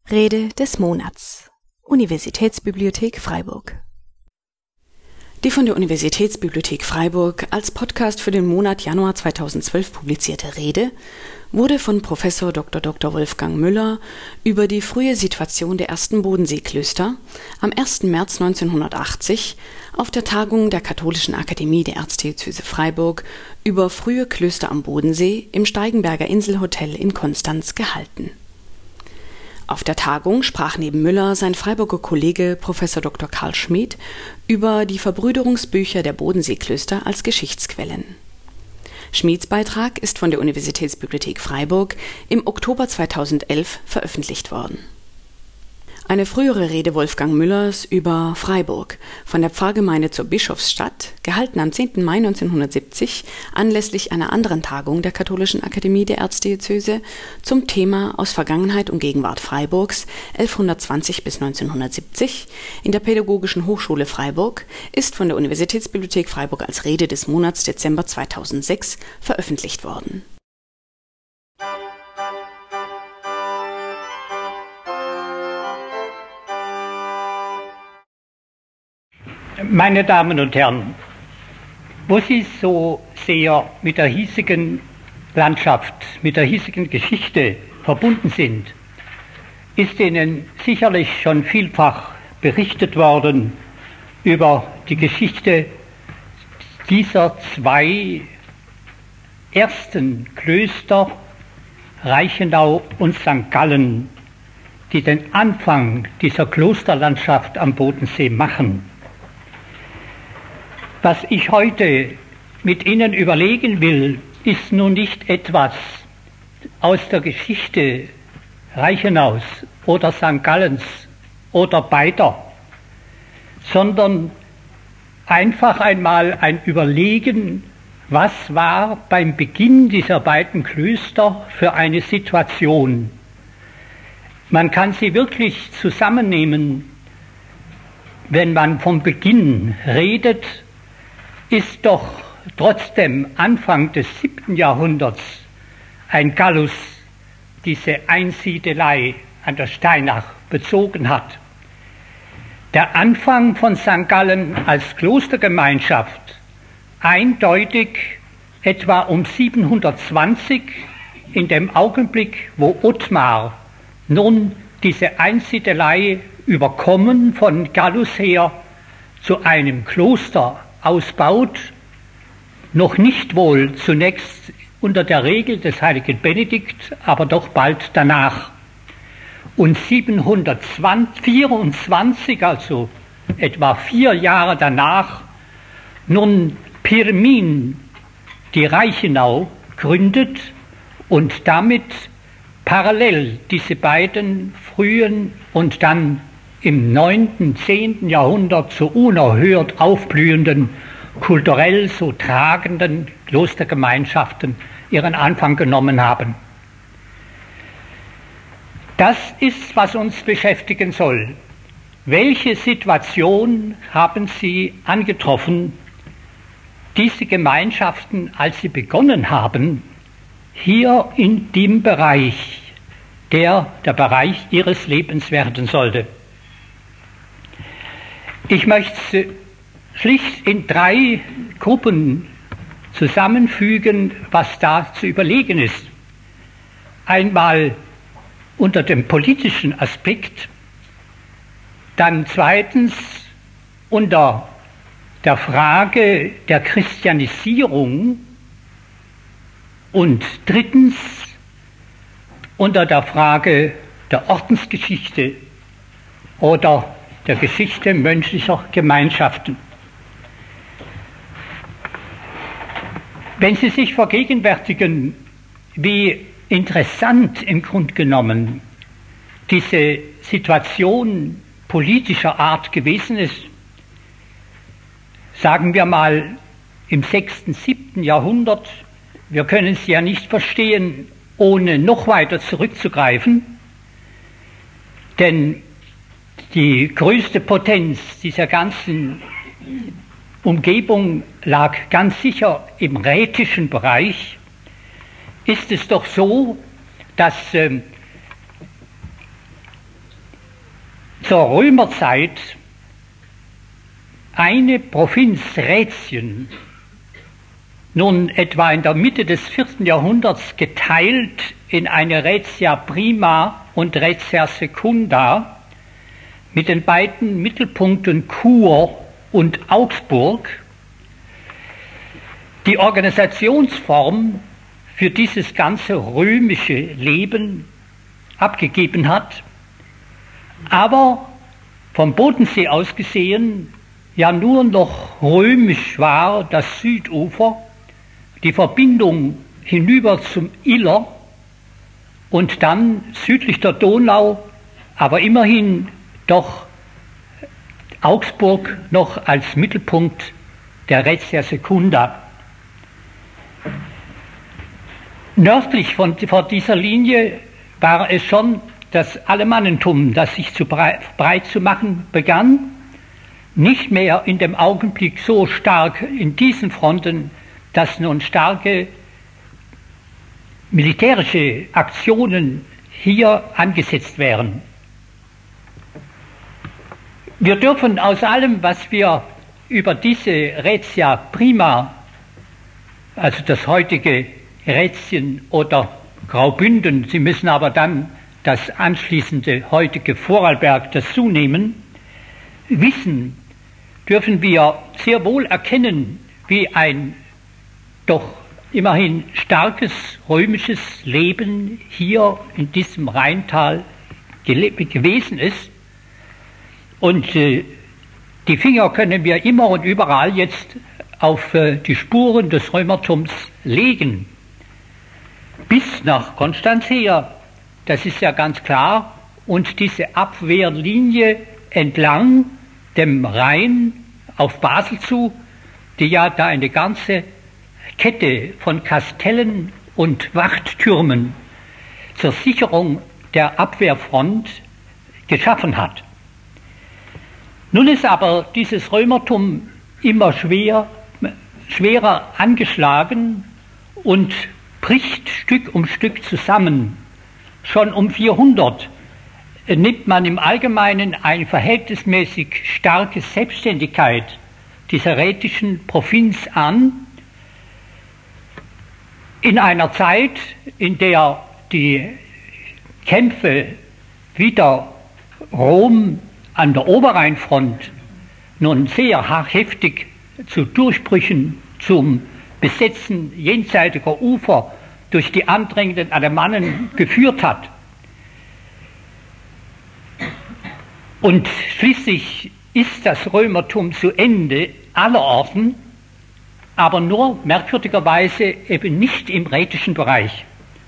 Rede des Monats. Universitätsbibliothek Freiburg. Die von der Universitätsbibliothek Freiburg als Podcast für den Monat Januar 2012 publizierte Rede wurde von Prof. Dr. Wolfgang Müller über die frühe Situation der ersten Bodenseeklöster am 1. März 1980 auf der Tagung der Katholischen Akademie der Erzdiözese Freiburg über frühe Klöster am Bodensee im Steigenberger Inselhotel in Konstanz gehalten. Auf der Tagung sprach neben Müller sein Freiburger Kollege Prof. Dr. Karl Schmid über die Verbrüderungsbücher der Bodenseeklöster als Geschichtsquellen. Schmids Beitrag ist von der Universitätsbibliothek Freiburg im Oktober 2011 veröffentlicht worden. Eine frühere Rede Wolfgang Müllers über Freiburg von der Pfarrgemeinde zur Bischofsstadt, gehalten am 10. Mai 1970 anlässlich einer anderen Tagung der Katholischen Akademie der Erzdiözese zum Thema Aus Vergangenheit und Gegenwart Freiburgs 1120 bis 1970 in der Pädagogischen Hochschule Freiburg, ist von der Universitätsbibliothek Freiburg als Rede des Monats Dezember 2006 veröffentlicht worden. Meine Damen und Herren, wo Sie so sehr mit der hiesigen Landschaft, mit der hiesigen Geschichte verbunden sind, ist Ihnen sicherlich schon vielfach berichtet worden über die Geschichte dieser zwei ersten Klöster, Reichenau und St. Gallen, die den Anfang dieser Klosterlandschaft am Bodensee machen. Was ich heute mit Ihnen überlegen will, ist nun nicht etwas aus der Geschichte Reichenaus oder St. Gallens oder beider, sondern einfach einmal ein Überlegen, was war beim Beginn dieser beiden Klöster für eine Situation. Man kann sie wirklich zusammennehmen, wenn man vom Beginn redet, ist doch trotzdem Anfang des 7. Jahrhunderts ein Gallus diese Einsiedelei an der Steinach bezogen hat. Der Anfang von St. Gallen als Klostergemeinschaft eindeutig etwa um 720, in dem Augenblick, wo Ottmar nun diese Einsiedelei überkommen von Gallus her zu einem Kloster ausbaut, noch nicht wohl zunächst unter der Regel des heiligen Benedikt, aber doch bald danach. Und 724, also etwa 4 Jahre danach, nun Pirmin die Reichenau gründet und damit parallel diese beiden frühen und dann im 9., 10. Jahrhundert so unerhört aufblühenden, kulturell so tragenden Klostergemeinschaften ihren Anfang genommen haben. Das ist, was uns beschäftigen soll. Welche Situation haben Sie angetroffen, diese Gemeinschaften, als sie begonnen haben, hier in dem Bereich, der Bereich Ihres Lebens werden sollte? Ich möchte schlicht in 3 Gruppen zusammenfügen, was da zu überlegen ist. Einmal unter dem politischen Aspekt, dann zweitens unter der Frage der Christianisierung und drittens unter der Frage der Ordensgeschichte oder der Geschichte menschlicher Gemeinschaften. Wenn Sie sich vergegenwärtigen, wie interessant im Grunde genommen diese Situation politischer Art gewesen ist, sagen wir mal im 6., 7. Jahrhundert, wir können es ja nicht verstehen, ohne noch weiter zurückzugreifen, denn die größte Potenz dieser ganzen Umgebung lag ganz sicher im rätischen Bereich. Ist es doch so, dass zur Römerzeit eine Provinz Rätien, nun etwa in der Mitte des 4. Jahrhunderts geteilt in eine Raetia Prima und Raetia Secunda, mit den beiden Mittelpunkten Chur und Augsburg, die Organisationsform für dieses ganze römische Leben abgegeben hat, aber vom Bodensee aus gesehen ja nur noch römisch war das Südufer, die Verbindung hinüber zum Iller und dann südlich der Donau, aber immerhin doch Augsburg noch als Mittelpunkt der Raetia Secunda. Nördlich von dieser Linie war es schon das Alemannentum, das sich breit zu machen begann, nicht mehr in dem Augenblick so stark in diesen Fronten, dass nun starke militärische Aktionen hier angesetzt wären. Wir dürfen aus allem, was wir über diese Raetia Prima, also das heutige Rätien oder Graubünden, Sie müssen aber dann das anschließende heutige Vorarlberg dazu nehmen, wissen, dürfen wir sehr wohl erkennen, wie ein doch immerhin starkes römisches Leben hier in diesem Rheintal gewesen ist. Und die Finger können wir immer und überall jetzt auf die Spuren des Römertums legen. Bis nach Konstanz her, das ist ja ganz klar, und diese Abwehrlinie entlang dem Rhein auf Basel zu, die ja da eine ganze Kette von Kastellen und Wachttürmen zur Sicherung der Abwehrfront geschaffen hat. Nun ist aber dieses Römertum immer schwerer angeschlagen und bricht Stück um Stück zusammen. Schon um 400 nimmt man im Allgemeinen eine verhältnismäßig starke Selbstständigkeit dieser rätischen Provinz an, in einer Zeit, in der die Kämpfe wider Rom an der Oberrheinfront nun sehr heftig zu Durchbrüchen zum Besetzen jenseitiger Ufer durch die andrängenden Alemannen geführt hat. Und schließlich ist das Römertum zu Ende allerorten, aber nur merkwürdigerweise eben nicht im rätischen Bereich.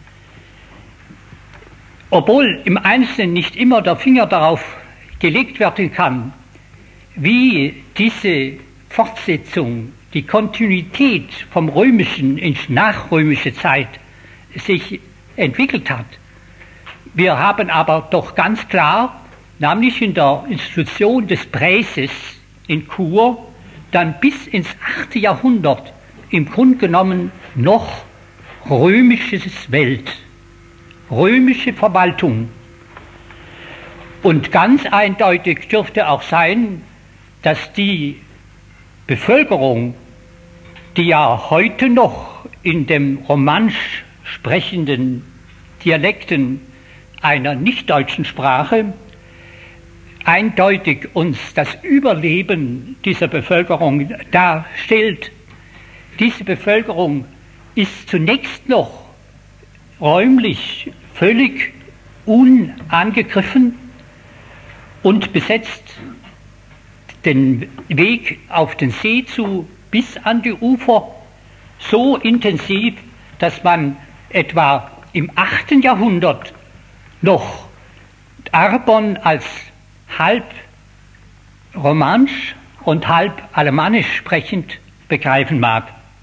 Obwohl im Einzelnen nicht immer der Finger darauf gelegt werden kann, wie diese Fortsetzung, die Kontinuität vom Römischen in nachrömische Zeit sich entwickelt hat. Wir haben aber doch ganz klar, nämlich in der Institution des Präses in Chur, dann bis ins 8. Jahrhundert im Grunde genommen noch römisches Welt, römische Verwaltung. Und ganz eindeutig dürfte auch sein, dass die Bevölkerung, die ja heute noch in dem romansch sprechenden Dialekten einer nicht-deutschen Sprache eindeutig uns das Überleben dieser Bevölkerung darstellt. Diese Bevölkerung ist zunächst noch räumlich völlig unangegriffen und besetzt den Weg auf den See zu bis an die Ufer so intensiv, dass man etwa im 8. Jahrhundert noch Arbon als halb romansch und halb alemannisch sprechend begreifen mag.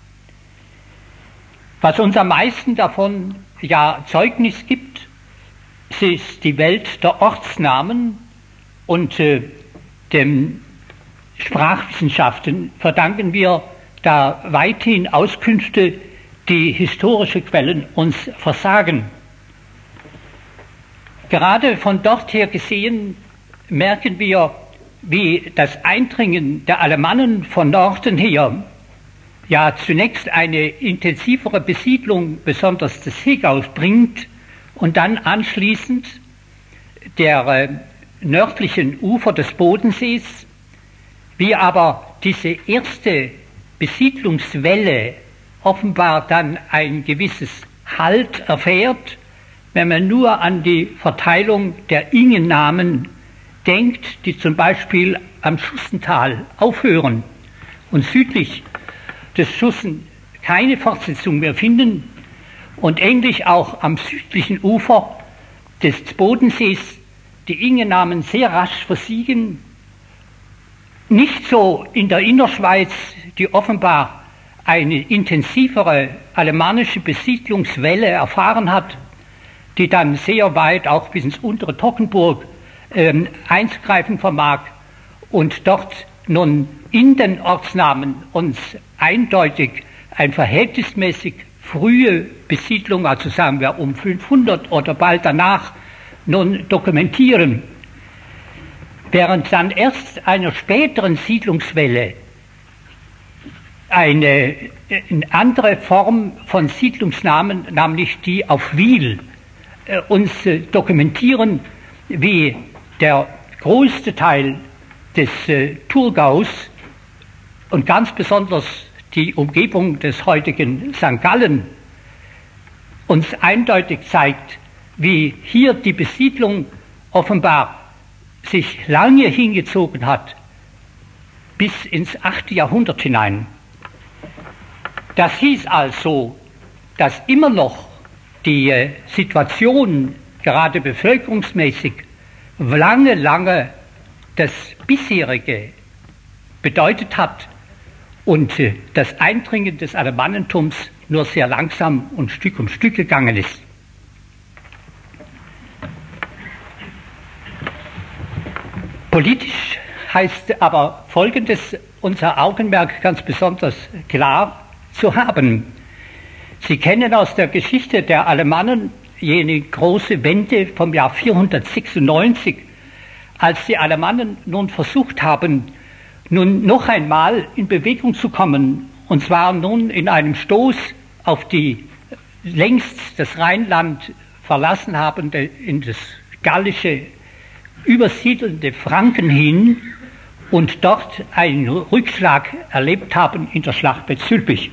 Was uns am meisten davon ja Zeugnis gibt, ist die Welt der Ortsnamen und den Sprachwissenschaften verdanken wir da weithin Auskünfte, die historische Quellen uns versagen. Gerade von dort her gesehen merken wir, wie das Eindringen der Alemannen von Norden her ja zunächst eine intensivere Besiedlung besonders des Hegaus bringt und dann anschließend der nördlichen Ufer des Bodensees, wie aber diese erste Besiedlungswelle offenbar dann ein gewisses Halt erfährt, wenn man nur an die Verteilung der Ingennamen denkt, die zum Beispiel am Schussental aufhören und südlich des Schussen keine Fortsetzung mehr finden und ähnlich auch am südlichen Ufer des Bodensees die Ingennamen sehr rasch versiegen. Nicht so in der Innerschweiz, die offenbar eine intensivere alemannische Besiedlungswelle erfahren hat, die dann sehr weit auch bis ins untere Toggenburg einzugreifen vermag und dort nun in den Ortsnamen uns eindeutig ein verhältnismäßig frühe Besiedlung, also sagen wir um 500 oder bald danach, nun dokumentieren, während dann erst einer späteren Siedlungswelle eine andere Form von Siedlungsnamen, nämlich die auf Wil, uns dokumentieren, wie der größte Teil des Thurgaus und ganz besonders die Umgebung des heutigen St. Gallen uns eindeutig zeigt, wie hier die Besiedlung offenbar sich lange hingezogen hat, bis ins 8. Jahrhundert hinein. Das hieß also, dass immer noch die Situation, gerade bevölkerungsmäßig, lange das bisherige bedeutet hat und das Eindringen des Alemannentums nur sehr langsam und Stück um Stück gegangen ist. Politisch heißt aber Folgendes, unser Augenmerk ganz besonders klar zu haben. Sie kennen aus der Geschichte der Alemannen jene große Wende vom Jahr 496, als die Alemannen nun versucht haben, nun noch einmal in Bewegung zu kommen, und zwar nun in einem Stoß auf die längst das Rheinland verlassen habende, in das gallische, übersiedelnde Franken hin und dort einen Rückschlag erlebt haben in der Schlacht bei Zülpich.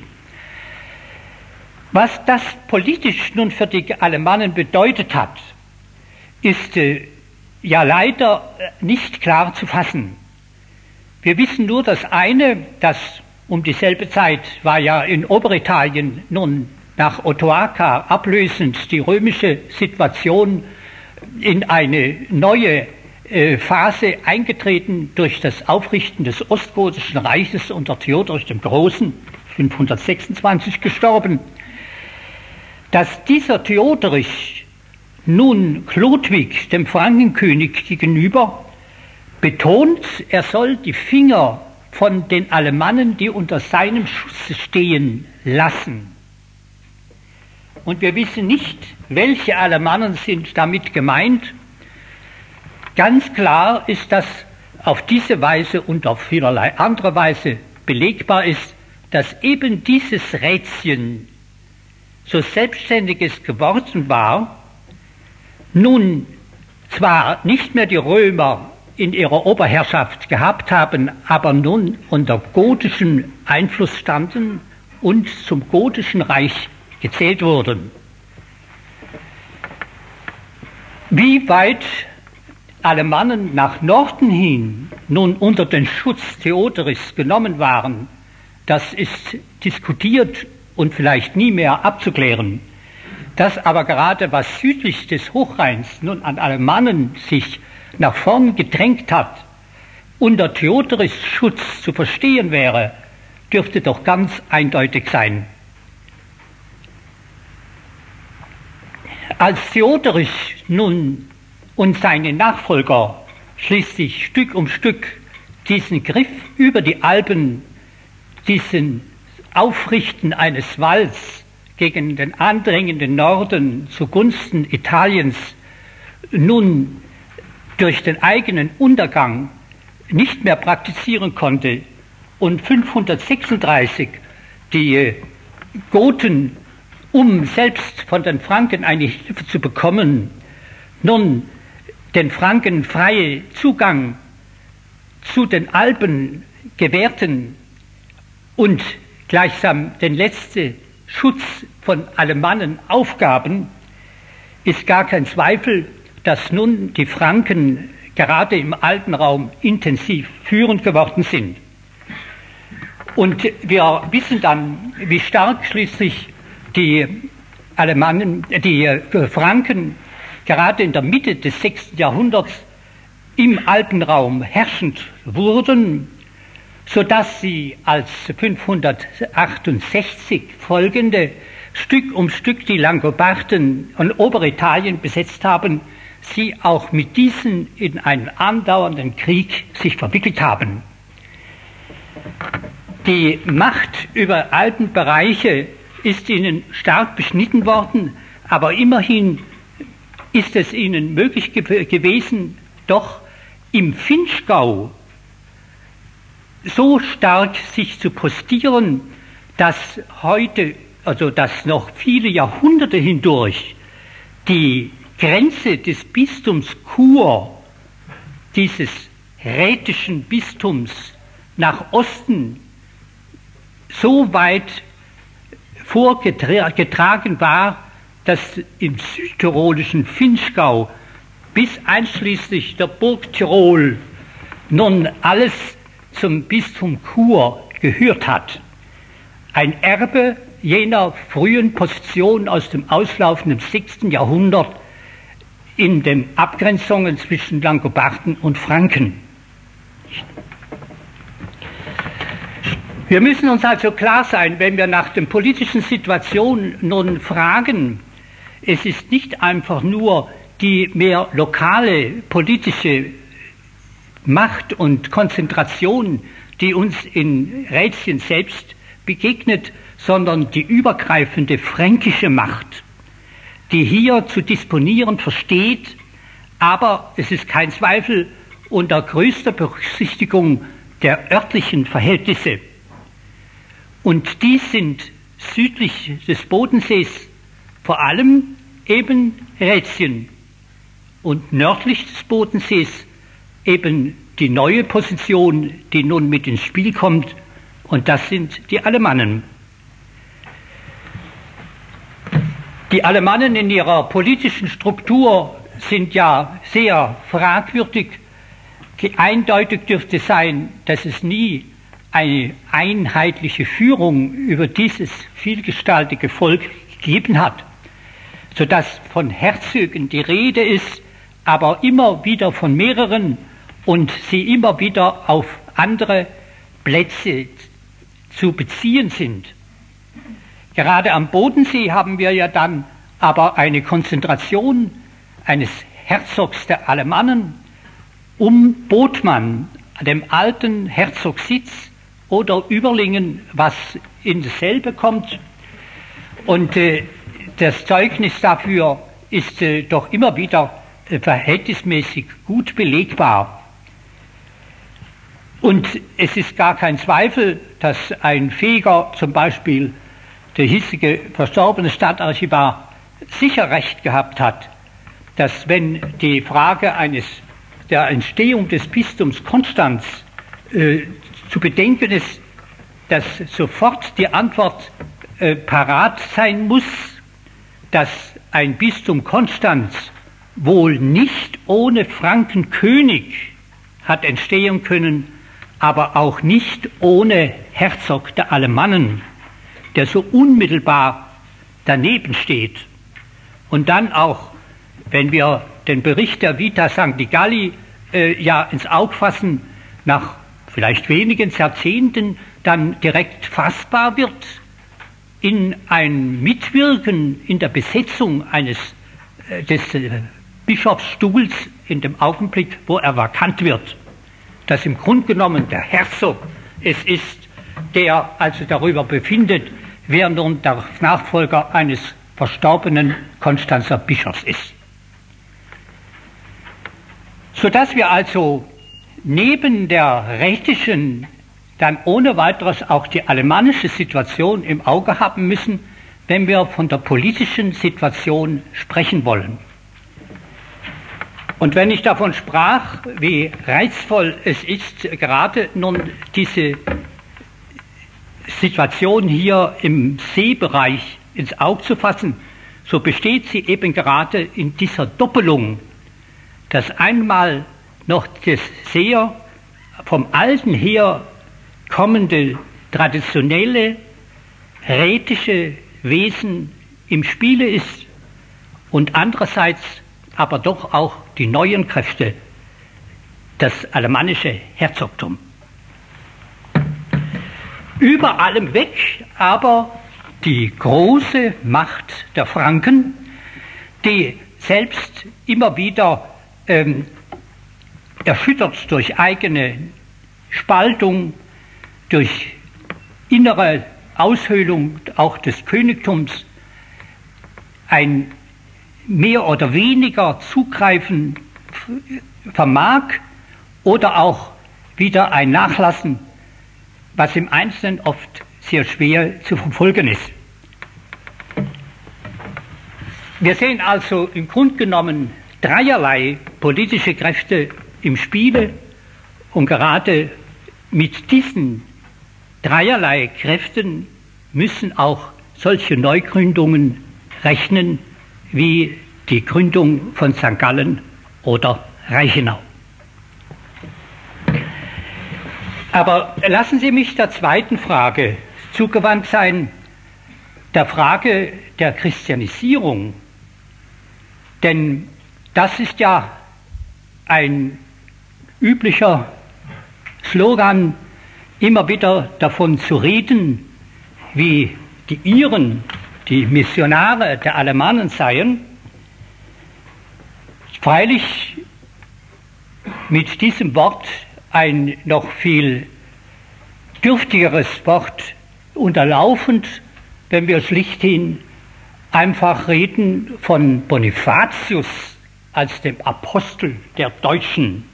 Was das politisch nun für die Alemannen bedeutet hat, ist ja leider nicht klar zu fassen. Wir wissen nur das eine, dass um dieselbe Zeit war ja in Oberitalien nun nach Odoacer ablösend die römische Situation in eine neue Phase eingetreten durch das Aufrichten des Ostgotischen Reiches unter Theodorich dem Großen, 526 gestorben. Dass dieser Theodorich nun Chlodwig, dem Frankenkönig, gegenüber betont, er soll die Finger von den Alemannen, die unter seinem Schutze stehen, lassen. Und wir wissen nicht, welche Alemannen sind damit gemeint. Ganz klar ist, dass auf diese Weise und auf vielerlei andere Weise belegbar ist, dass eben dieses Rätschen so selbstständiges geworden war, nun zwar nicht mehr die Römer in ihrer Oberherrschaft gehabt haben, aber nun unter gotischem Einfluss standen und zum gotischen Reich gezählt wurden. Wie weit Alemannen nach Norden hin nun unter den Schutz Theodorichs genommen waren, das ist diskutiert und vielleicht nie mehr abzuklären. Dass aber gerade was südlich des Hochrheins nun an Alemannen sich nach vorn gedrängt hat, unter Theodorichs Schutz zu verstehen wäre, dürfte doch ganz eindeutig sein. Als Theodorich nun und seine Nachfolger schließlich Stück um Stück diesen Griff über die Alpen, diesen Aufrichten eines Walls gegen den andrängenden Norden zugunsten Italiens nun durch den eigenen Untergang nicht mehr praktizieren konnte und 536 die Goten, um selbst von den Franken eine Hilfe zu bekommen, nun den Franken freie Zugang zu den Alpen gewährten und gleichsam den letzten Schutz von Alemannen aufgaben, ist gar kein Zweifel, dass nun die Franken gerade im Alpenraum intensiv führend geworden sind. Und wir wissen dann, wie stark schließlich die Franken gerade in der Mitte des 6. Jahrhunderts im Alpenraum herrschend wurden, sodass sie als 568 folgende Stück um Stück die Langobarden und Oberitalien besetzt haben, sie auch mit diesen in einen andauernden Krieg sich verwickelt haben. Die Macht über Alpenbereiche ist ihnen stark beschnitten worden, aber immerhin ist es ihnen möglich gewesen, doch im Vinschgau so stark sich zu postieren, dass heute, also dass noch viele Jahrhunderte hindurch die Grenze des Bistums Chur, dieses rätischen Bistums nach Osten, so weit vorgetragen war, dass im südtirolischen Vinschgau bis einschließlich der Burg Tirol nun alles zum Bistum Chur gehört hat. Ein Erbe jener frühen Position aus dem auslaufenden 6. Jahrhundert in den Abgrenzungen zwischen Langobarden und Franken. Wir müssen uns also klar sein, wenn wir nach der politischen Situation nun fragen, es ist nicht einfach nur die mehr lokale politische Macht und Konzentration, die uns in Rätien selbst begegnet, sondern die übergreifende fränkische Macht, die hier zu disponieren versteht, aber es ist kein Zweifel unter größter Berücksichtigung der örtlichen Verhältnisse. Und die sind südlich des Bodensees vor allem eben Rätien und nördlich des Bodensees eben die neue Position, die nun mit ins Spiel kommt, und das sind die Alemannen. Die Alemannen in ihrer politischen Struktur sind ja sehr fragwürdig. Eindeutig dürfte sein, dass es nie eine einheitliche Führung über dieses vielgestaltige Volk gegeben hat, sodass von Herzögen die Rede ist, aber immer wieder von mehreren und sie immer wieder auf andere Plätze zu beziehen sind. Gerade am Bodensee haben wir ja dann aber eine Konzentration eines Herzogs der Alemannen um Bothmann, dem alten Herzogssitz, oder Überlingen, was in dasselbe kommt. Und das Zeugnis dafür ist doch immer wieder verhältnismäßig gut belegbar. Und es ist gar kein Zweifel, dass ein fähiger, zum Beispiel der hiesige verstorbene Stadtarchivar, sicher recht gehabt hat, dass wenn die Frage der Entstehung des Bistums Konstanz zu bedenken ist, dass sofort die Antwort parat sein muss, dass ein Bistum Konstanz wohl nicht ohne Frankenkönig hat entstehen können, aber auch nicht ohne Herzog der Alemannen, der so unmittelbar daneben steht. Und dann auch, wenn wir den Bericht der Vita Sancti Galli ins Auge fassen, nach vielleicht wenigen Jahrzehnten dann direkt fassbar wird, in ein Mitwirken in der Besetzung des Bischofsstuhls in dem Augenblick, wo er vakant wird, dass im Grunde genommen der Herzog es ist, der also darüber befindet, wer nun der Nachfolger eines verstorbenen Konstanzer Bischofs ist. Sodass wir also neben der rätischen dann ohne weiteres auch die alemannische Situation im Auge haben müssen, wenn wir von der politischen Situation sprechen wollen. Und wenn ich davon sprach, wie reizvoll es ist, gerade nun diese Situation hier im Seebereich ins Auge zu fassen, so besteht sie eben gerade in dieser Doppelung, dass einmal noch das sehr vom Alten her kommende traditionelle rätische Wesen im Spiele ist und andererseits aber doch auch die neuen Kräfte, das alemannische Herzogtum. Über allem weg aber die große Macht der Franken, die selbst immer wieder erschüttert durch eigene Spaltung, durch innere Aushöhlung auch des Königtums, ein mehr oder weniger Zugreifen vermag oder auch wieder ein Nachlassen, was im Einzelnen oft sehr schwer zu verfolgen ist. Wir sehen also im Grunde genommen dreierlei politische Kräfte im Spiele und gerade mit diesen dreierlei Kräften müssen auch solche Neugründungen rechnen, wie die Gründung von St. Gallen oder Reichenau. Aber lassen Sie mich der zweiten Frage zugewandt sein, der Frage der Christianisierung. Denn das ist ja ein üblicher Slogan, immer wieder davon zu reden, wie die Iren, die Missionare der Alemannen seien. Freilich mit diesem Wort ein noch viel dürftigeres Wort unterlaufend, wenn wir schlichthin einfach reden von Bonifatius als dem Apostel der Deutschen.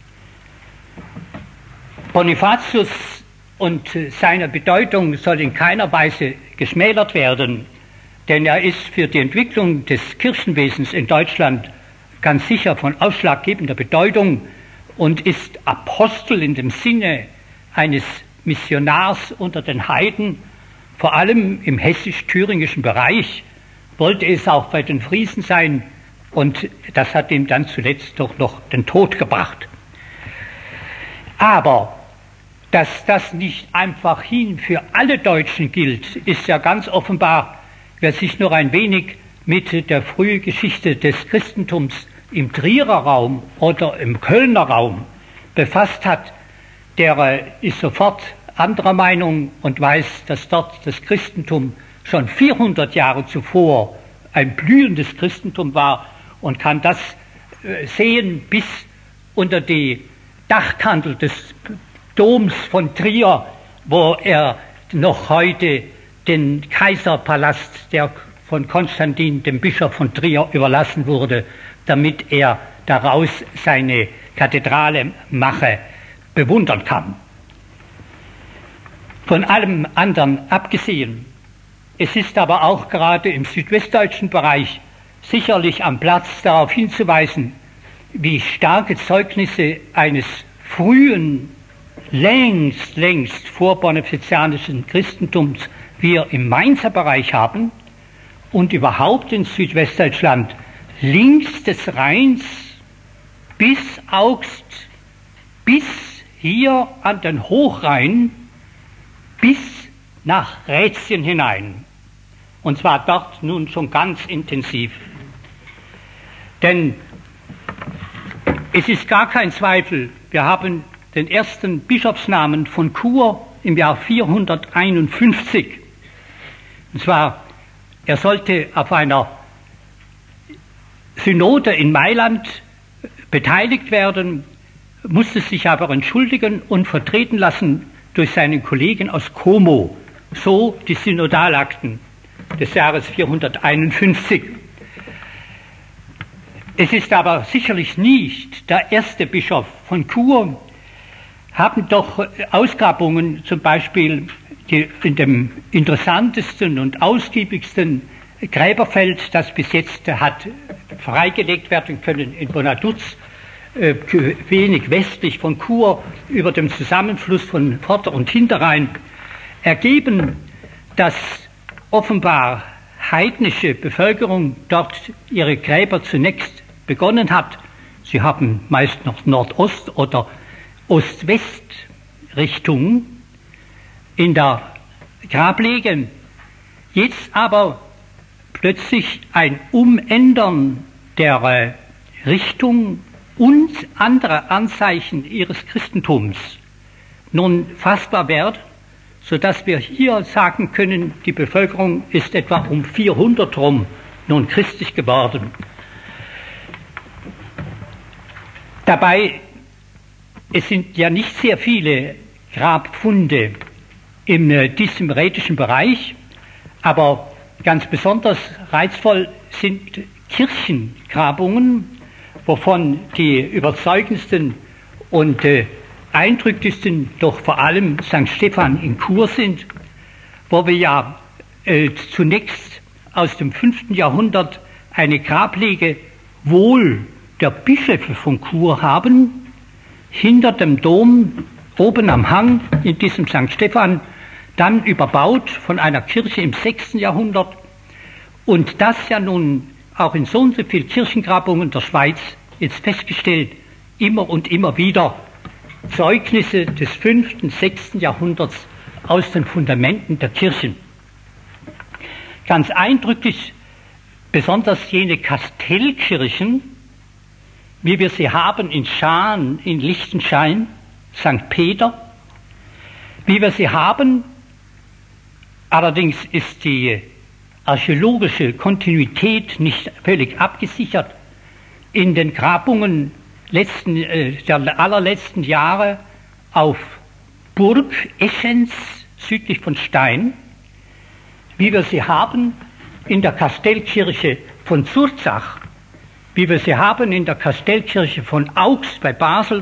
Bonifatius und seine Bedeutung soll in keiner Weise geschmälert werden, denn er ist für die Entwicklung des Kirchenwesens in Deutschland ganz sicher von ausschlaggebender Bedeutung und ist Apostel in dem Sinne eines Missionars unter den Heiden, vor allem im hessisch-thüringischen Bereich, wollte es auch bei den Friesen sein, und das hat ihm dann zuletzt doch noch den Tod gebracht. Aber dass das nicht einfach hin für alle Deutschen gilt, ist ja ganz offenbar, wer sich noch ein wenig mit der Frühgeschichte des Christentums im Trierer Raum oder im Kölner Raum befasst hat, der ist sofort anderer Meinung und weiß, dass dort das Christentum schon 400 Jahre zuvor ein blühendes Christentum war und kann das sehen bis unter die Dachkantel des Doms von Trier, wo er noch heute den Kaiserpalast, der von Konstantin, dem Bischof von Trier, überlassen wurde, damit er daraus seine Kathedrale mache, bewundern kann. Von allem anderen abgesehen, es ist aber auch gerade im südwestdeutschen Bereich sicherlich am Platz darauf hinzuweisen, wie starke Zeugnisse eines frühen, längst vorbonifizianischen Christentums wir im Mainzer Bereich haben und überhaupt in Südwestdeutschland links des Rheins bis Augst, bis hier an den Hochrhein, bis nach Rätien hinein. Und zwar dort nun schon ganz intensiv. Denn es ist gar kein Zweifel, wir haben den ersten Bischofsnamen von Chur im Jahr 451. Und zwar, er sollte auf einer Synode in Mailand beteiligt werden, musste sich aber entschuldigen und vertreten lassen durch seinen Kollegen aus Como. So die Synodalakten des Jahres 451. Es ist aber sicherlich nicht der erste Bischof von Chur. Haben doch Ausgrabungen zum Beispiel in dem interessantesten und ausgiebigsten Gräberfeld, das bis jetzt hat freigelegt werden können in Bonaduz, wenig westlich von Chur, über dem Zusammenfluss von Vorder- und Hinterrhein, ergeben, dass offenbar heidnische Bevölkerung dort ihre Gräber zunächst begonnen hat. Sie haben meist noch Nordost- oder Ost-West-Richtung in der Grablege. Jetzt aber plötzlich ein Umändern der Richtung und andere Anzeichen ihres Christentums nun fassbar wird, sodass wir hier sagen können, die Bevölkerung ist etwa um 400 rum nun christlich geworden. Dabei, es sind ja nicht sehr viele Grabfunde in diesem rätischen Bereich, aber ganz besonders reizvoll sind Kirchengrabungen, wovon die überzeugendsten und eindrücklichsten doch vor allem St. Stephan in Chur sind, wo wir ja zunächst aus dem 5. Jahrhundert eine Grablege wohl der Bischöfe von Chur haben, hinter dem Dom, oben am Hang in diesem St. Stephan, dann überbaut von einer Kirche im 6. Jahrhundert und das ja nun auch in so und so vielen Kirchengrabungen der Schweiz jetzt festgestellt, immer und immer wieder Zeugnisse des 5. und 6. Jahrhunderts aus den Fundamenten der Kirchen. Ganz eindrücklich besonders jene Kastellkirchen, wie wir sie haben in Schaan, in Liechtenstein, St. Peter, wie wir sie haben, allerdings ist die archäologische Kontinuität nicht völlig abgesichert, in den Grabungen der allerletzten Jahre auf Burg Eschenz südlich von Stein, wie wir sie haben in der Kastellkirche von Zurzach, wie wir sie haben in der Kastellkirche von Aux bei Basel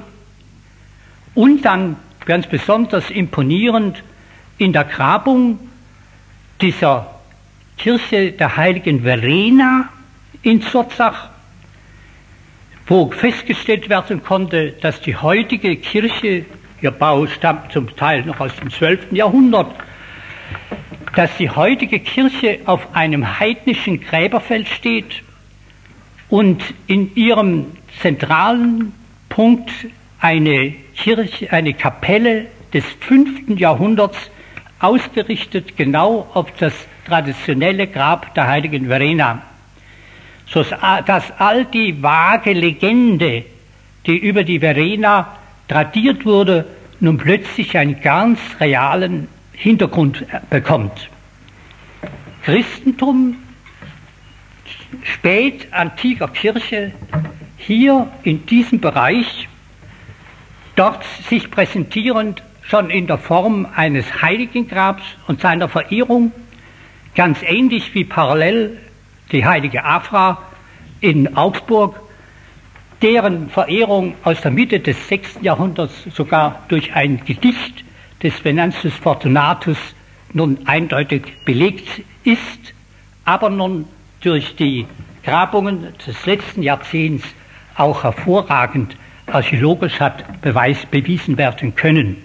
und dann ganz besonders imponierend in der Grabung dieser Kirche der heiligen Verena in Zurzach, wo festgestellt werden konnte, dass die heutige Kirche, ihr Bau stammt zum Teil noch aus dem 12. Jahrhundert, dass die heutige Kirche auf einem heidnischen Gräberfeld steht und in ihrem zentralen Punkt eine Kirche, eine Kapelle des 5. Jahrhunderts ausgerichtet genau auf das traditionelle Grab der heiligen Verena, so dass all die vage Legende, die über die Verena tradiert wurde, nun plötzlich einen ganz realen Hintergrund bekommt. Christentum, spätantiker Kirche, hier in diesem Bereich, dort sich präsentierend schon in der Form eines Heiligengrabs und seiner Verehrung, ganz ähnlich wie parallel die heilige Afra in Augsburg, deren Verehrung aus der Mitte des 6. Jahrhunderts sogar durch ein Gedicht des Venantius Fortunatus nun eindeutig belegt ist, aber nun durch die Grabungen des letzten Jahrzehnts auch hervorragend archäologisch hat bewiesen werden können.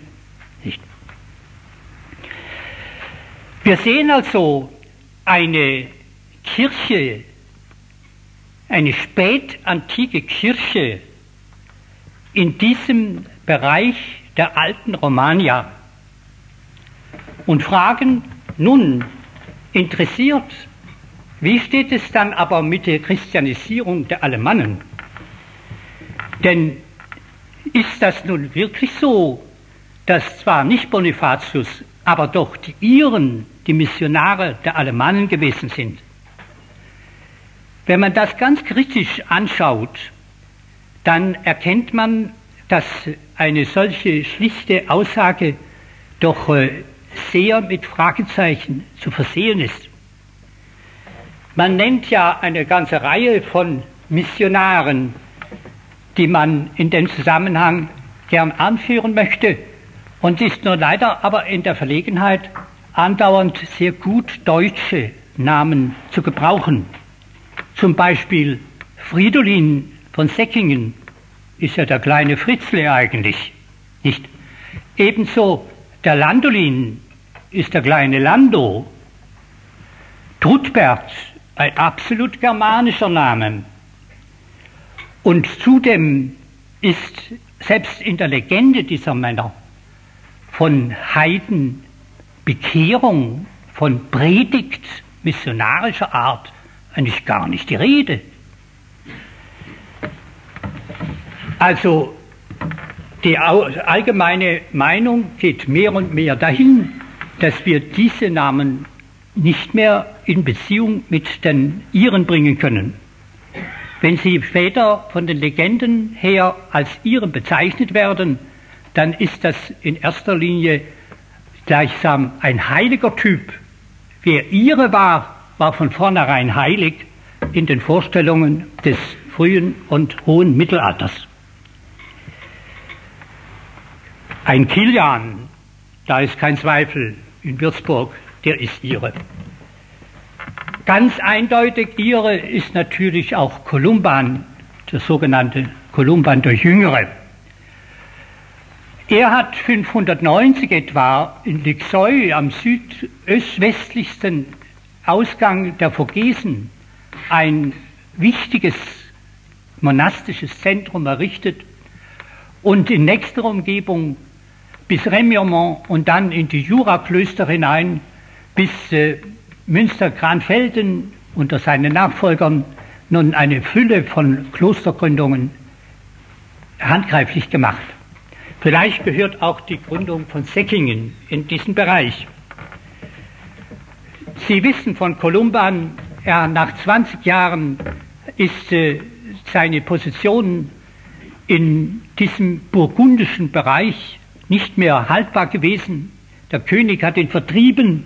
Wir sehen also eine Kirche, eine spätantike Kirche in diesem Bereich der alten Romagna und fragen nun interessiert, wie steht es dann aber mit der Christianisierung der Alemannen? Denn ist das nun wirklich so, dass zwar nicht Bonifatius, aber doch die Iren, die Missionare der Alemannen gewesen sind? Wenn man das ganz kritisch anschaut, dann erkennt man, dass eine solche schlichte Aussage doch sehr mit Fragezeichen zu versehen ist. Man nennt ja eine ganze Reihe von Missionaren, die man in dem Zusammenhang gern anführen möchte und ist nur leider aber in der Verlegenheit, andauernd sehr gut deutsche Namen zu gebrauchen. Zum Beispiel Fridolin von Säckingen ist ja der kleine Fritzle eigentlich, nicht? Ebenso der Landolin ist der kleine Lando. Trudbert, ein absolut germanischer Name. Und zudem ist selbst in der Legende dieser Männer von Heidenbekehrung, von Predigt missionarischer Art eigentlich gar nicht die Rede. Also die allgemeine Meinung geht mehr und mehr dahin, dass wir diese Namen nicht mehr in Beziehung mit den Iren bringen können. Wenn sie später von den Legenden her als Iren bezeichnet werden, dann ist das in erster Linie gleichsam ein heiliger Typ. Wer Ire war, war von vornherein heilig in den Vorstellungen des frühen und hohen Mittelalters. Ein Kilian, da ist kein Zweifel, in Würzburg, der ist Ire. Ganz eindeutig Ire ist natürlich auch Columban, der sogenannte Columban der Jüngere. Er hat 590 etwa in Lixoy am südöstwestlichsten Ausgang der Vogesen ein wichtiges monastisches Zentrum errichtet und in nächster Umgebung bis Remiremont und dann in die Juraklöster hinein bis Münster-Granfelden unter seinen Nachfolgern nun eine Fülle von Klostergründungen handgreiflich gemacht. Vielleicht gehört auch die Gründung von Säckingen in diesen Bereich. Sie wissen von Columban, nach 20 Jahren ist seine Position in diesem burgundischen Bereich nicht mehr haltbar gewesen. Der König hat ihn vertrieben.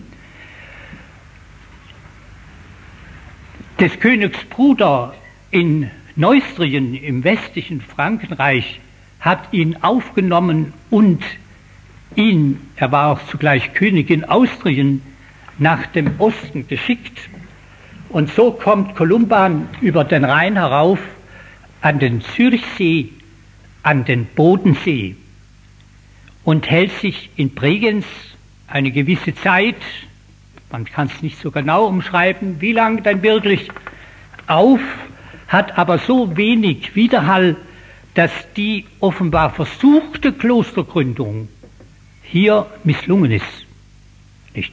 Des Königs Bruder in Neustrien im westlichen Frankenreich hat ihn aufgenommen und ihn, er war auch zugleich König in Austrien, nach dem Osten geschickt. Und so kommt Columban über den Rhein herauf an den Zürichsee, an den Bodensee und hält sich in Bregenz eine gewisse Zeit, man kann es nicht so genau umschreiben, wie lange denn wirklich, auf, hat aber so wenig Widerhall, dass die offenbar versuchte Klostergründung hier misslungen ist. Nicht?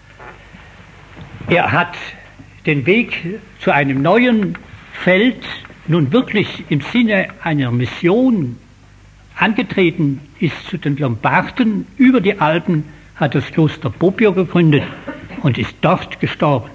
Er hat den Weg zu einem neuen Feld nun wirklich im Sinne einer Mission angetreten, ist zu den Lombarden über die Alpen, hat das Kloster Bobbio gegründet und ist dort gestorben.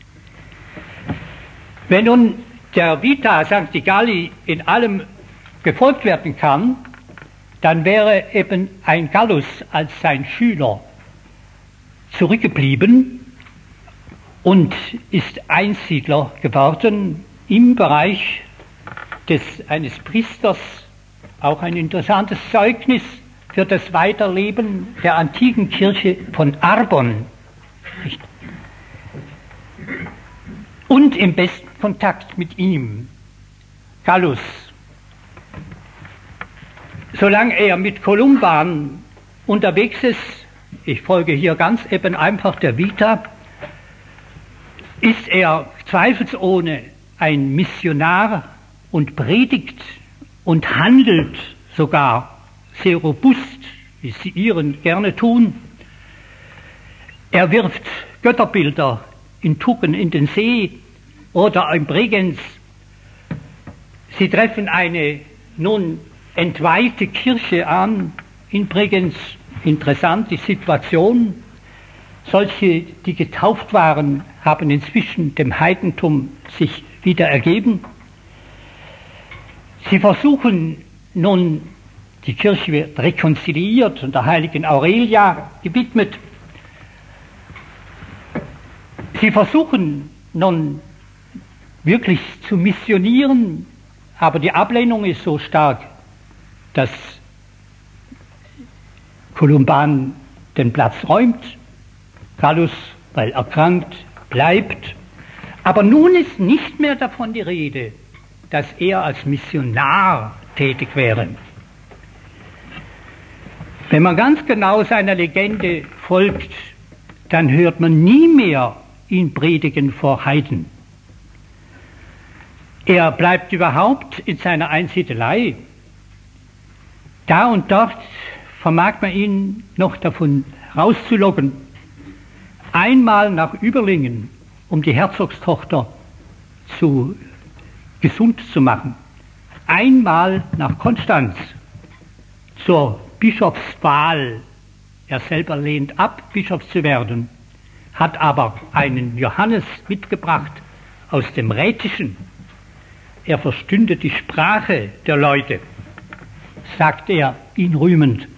Wenn nun der Vita Sancti Galli in allem gefolgt werden kann, dann wäre eben ein Gallus als sein Schüler zurückgeblieben und ist Einsiedler geworden im Bereich eines Priesters, auch ein interessantes Zeugnis für das Weiterleben der antiken Kirche von Arbon. Und im besten Kontakt mit ihm, Gallus. Solange er mit Columban unterwegs ist, ich folge hier ganz eben einfach der Vita, ist er zweifelsohne ein Missionar und predigt und handelt sogar sehr robust, wie sie Iren gerne tun. Er wirft Götterbilder in Tuggen in den See oder in Bregenz. Sie treffen eine nun entweihte Kirche an in Bregenz. Interessant die Situation. Solche, die getauft waren, haben inzwischen dem Heidentum sich wieder ergeben. Sie versuchen nun, die Kirche wird rekonziliiert und der heiligen Aurelia gewidmet. Sie versuchen nun wirklich zu missionieren, aber die Ablehnung ist so stark, dass Columban den Platz räumt, Gallus, weil erkrankt, bleibt. Aber nun ist nicht mehr davon die Rede, dass er als Missionar tätig wäre. Wenn man ganz genau seiner Legende folgt, dann hört man nie mehr ihn predigen vor Heiden. Er bleibt überhaupt in seiner Einsiedelei. Da und dort vermag man ihn noch davon rauszulocken. Einmal nach Überlingen, um die Herzogstochter gesund zu machen. Einmal nach Konstanz zur Bischofswahl. Er selber lehnt ab, Bischof zu werden, hat aber einen Johannes mitgebracht aus dem Rätischen. Er verstünde die Sprache der Leute, sagt er, ihn rühmend.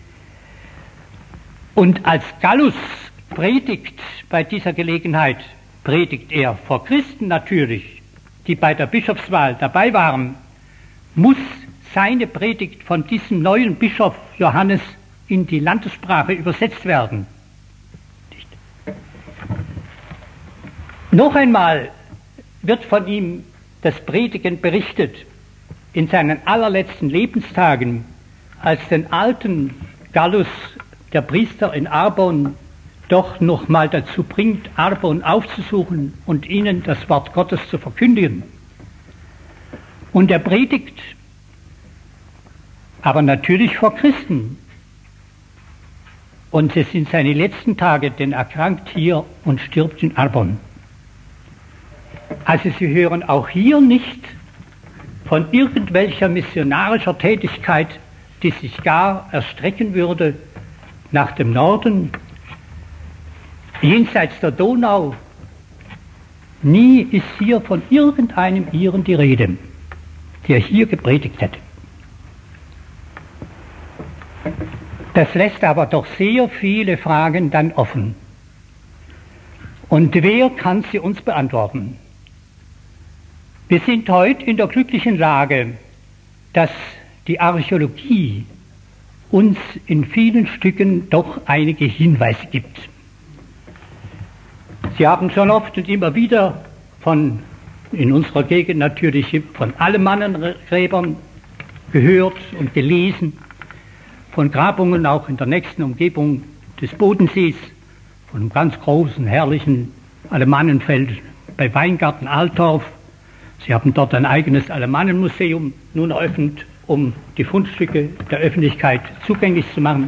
Und als Gallus predigt bei dieser Gelegenheit, predigt er vor Christen natürlich, die bei der Bischofswahl dabei waren, muss seine Predigt von diesem neuen Bischof Johannes in die Landessprache übersetzt werden. Noch einmal wird von ihm das Predigen berichtet in seinen allerletzten Lebenstagen, als den alten Gallus, der Priester in Arbon, doch noch mal dazu bringt, Arbon aufzusuchen und ihnen das Wort Gottes zu verkündigen. Und er predigt, aber natürlich vor Christen. Und es sind seine letzten Tage, denn er erkrankt hier und stirbt in Arbon. Also Sie hören auch hier nicht von irgendwelcher missionarischer Tätigkeit, die sich gar erstrecken würde nach dem Norden, jenseits der Donau. Nie ist hier von irgendeinem Iren die Rede, der hier gepredigt hätte. Das lässt aber doch sehr viele Fragen dann offen. Und wer kann sie uns beantworten? Wir sind heute in der glücklichen Lage, dass die Archäologie uns in vielen Stücken doch einige Hinweise gibt. Sie haben schon oft und immer wieder in unserer Gegend natürlich von Alemannengräbern gehört und gelesen, von Grabungen auch in der nächsten Umgebung des Bodensees, von einem ganz großen, herrlichen Alemannenfeld bei Weingarten Altorf. Sie haben dort ein eigenes Alemannenmuseum nun eröffnet, um die Fundstücke der Öffentlichkeit zugänglich zu machen.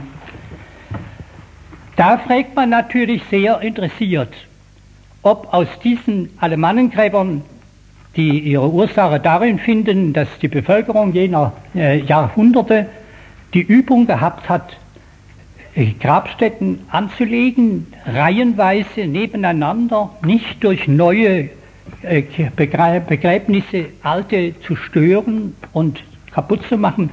Da fragt man natürlich sehr interessiert, ob aus diesen Alemannengräbern, die ihre Ursache darin finden, dass die Bevölkerung jener Jahrhunderte die Übung gehabt hat, Grabstätten anzulegen, reihenweise nebeneinander, nicht durch neue Begräbnisse alte zu stören und kaputt zu machen,